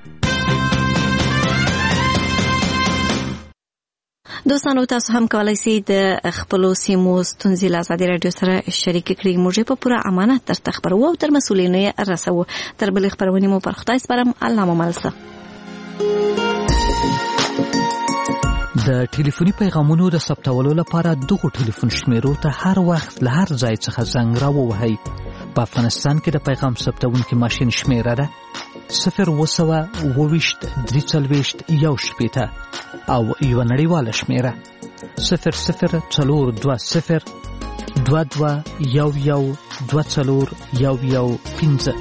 دوستانو تاسو هم کولای شئ د خپل سیمو ستونزې له ازادي رادیو سره شریک کړئ. موږ په پوره امانت درته خبرو او تر مسؤلینو رسو. تر بل خبرونه مو پر خدای سپارم. الله مو ملسه. د ټلیفوني پیغامونو د ثبتولو لپاره دغه ټلیفون شمیرو ته هر وخت له هر ځای څخه زنګ راووهئ. په افغانستان کې د پیغام ثبتونکي ماشین شمیره ده صفر اوه سوه اوه ویشت درې څلوېښت یو شپېته او یوه نړیواله شمیره صفر صفر څلور دوه صفر دوه دوه یو یو دوه څلور یو یو پنځه.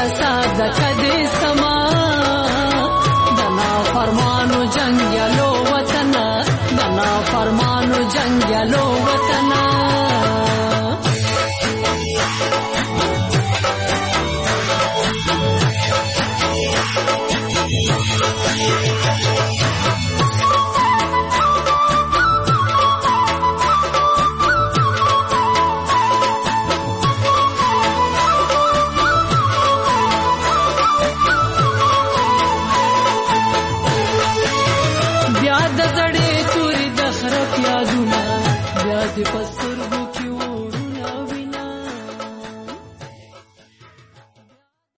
ساده کدي سما دنا فرمانو جنگلو وطن دنا فرمانو جنگلو وطن بیا د زړې توري د خرف یادونه بیا د پس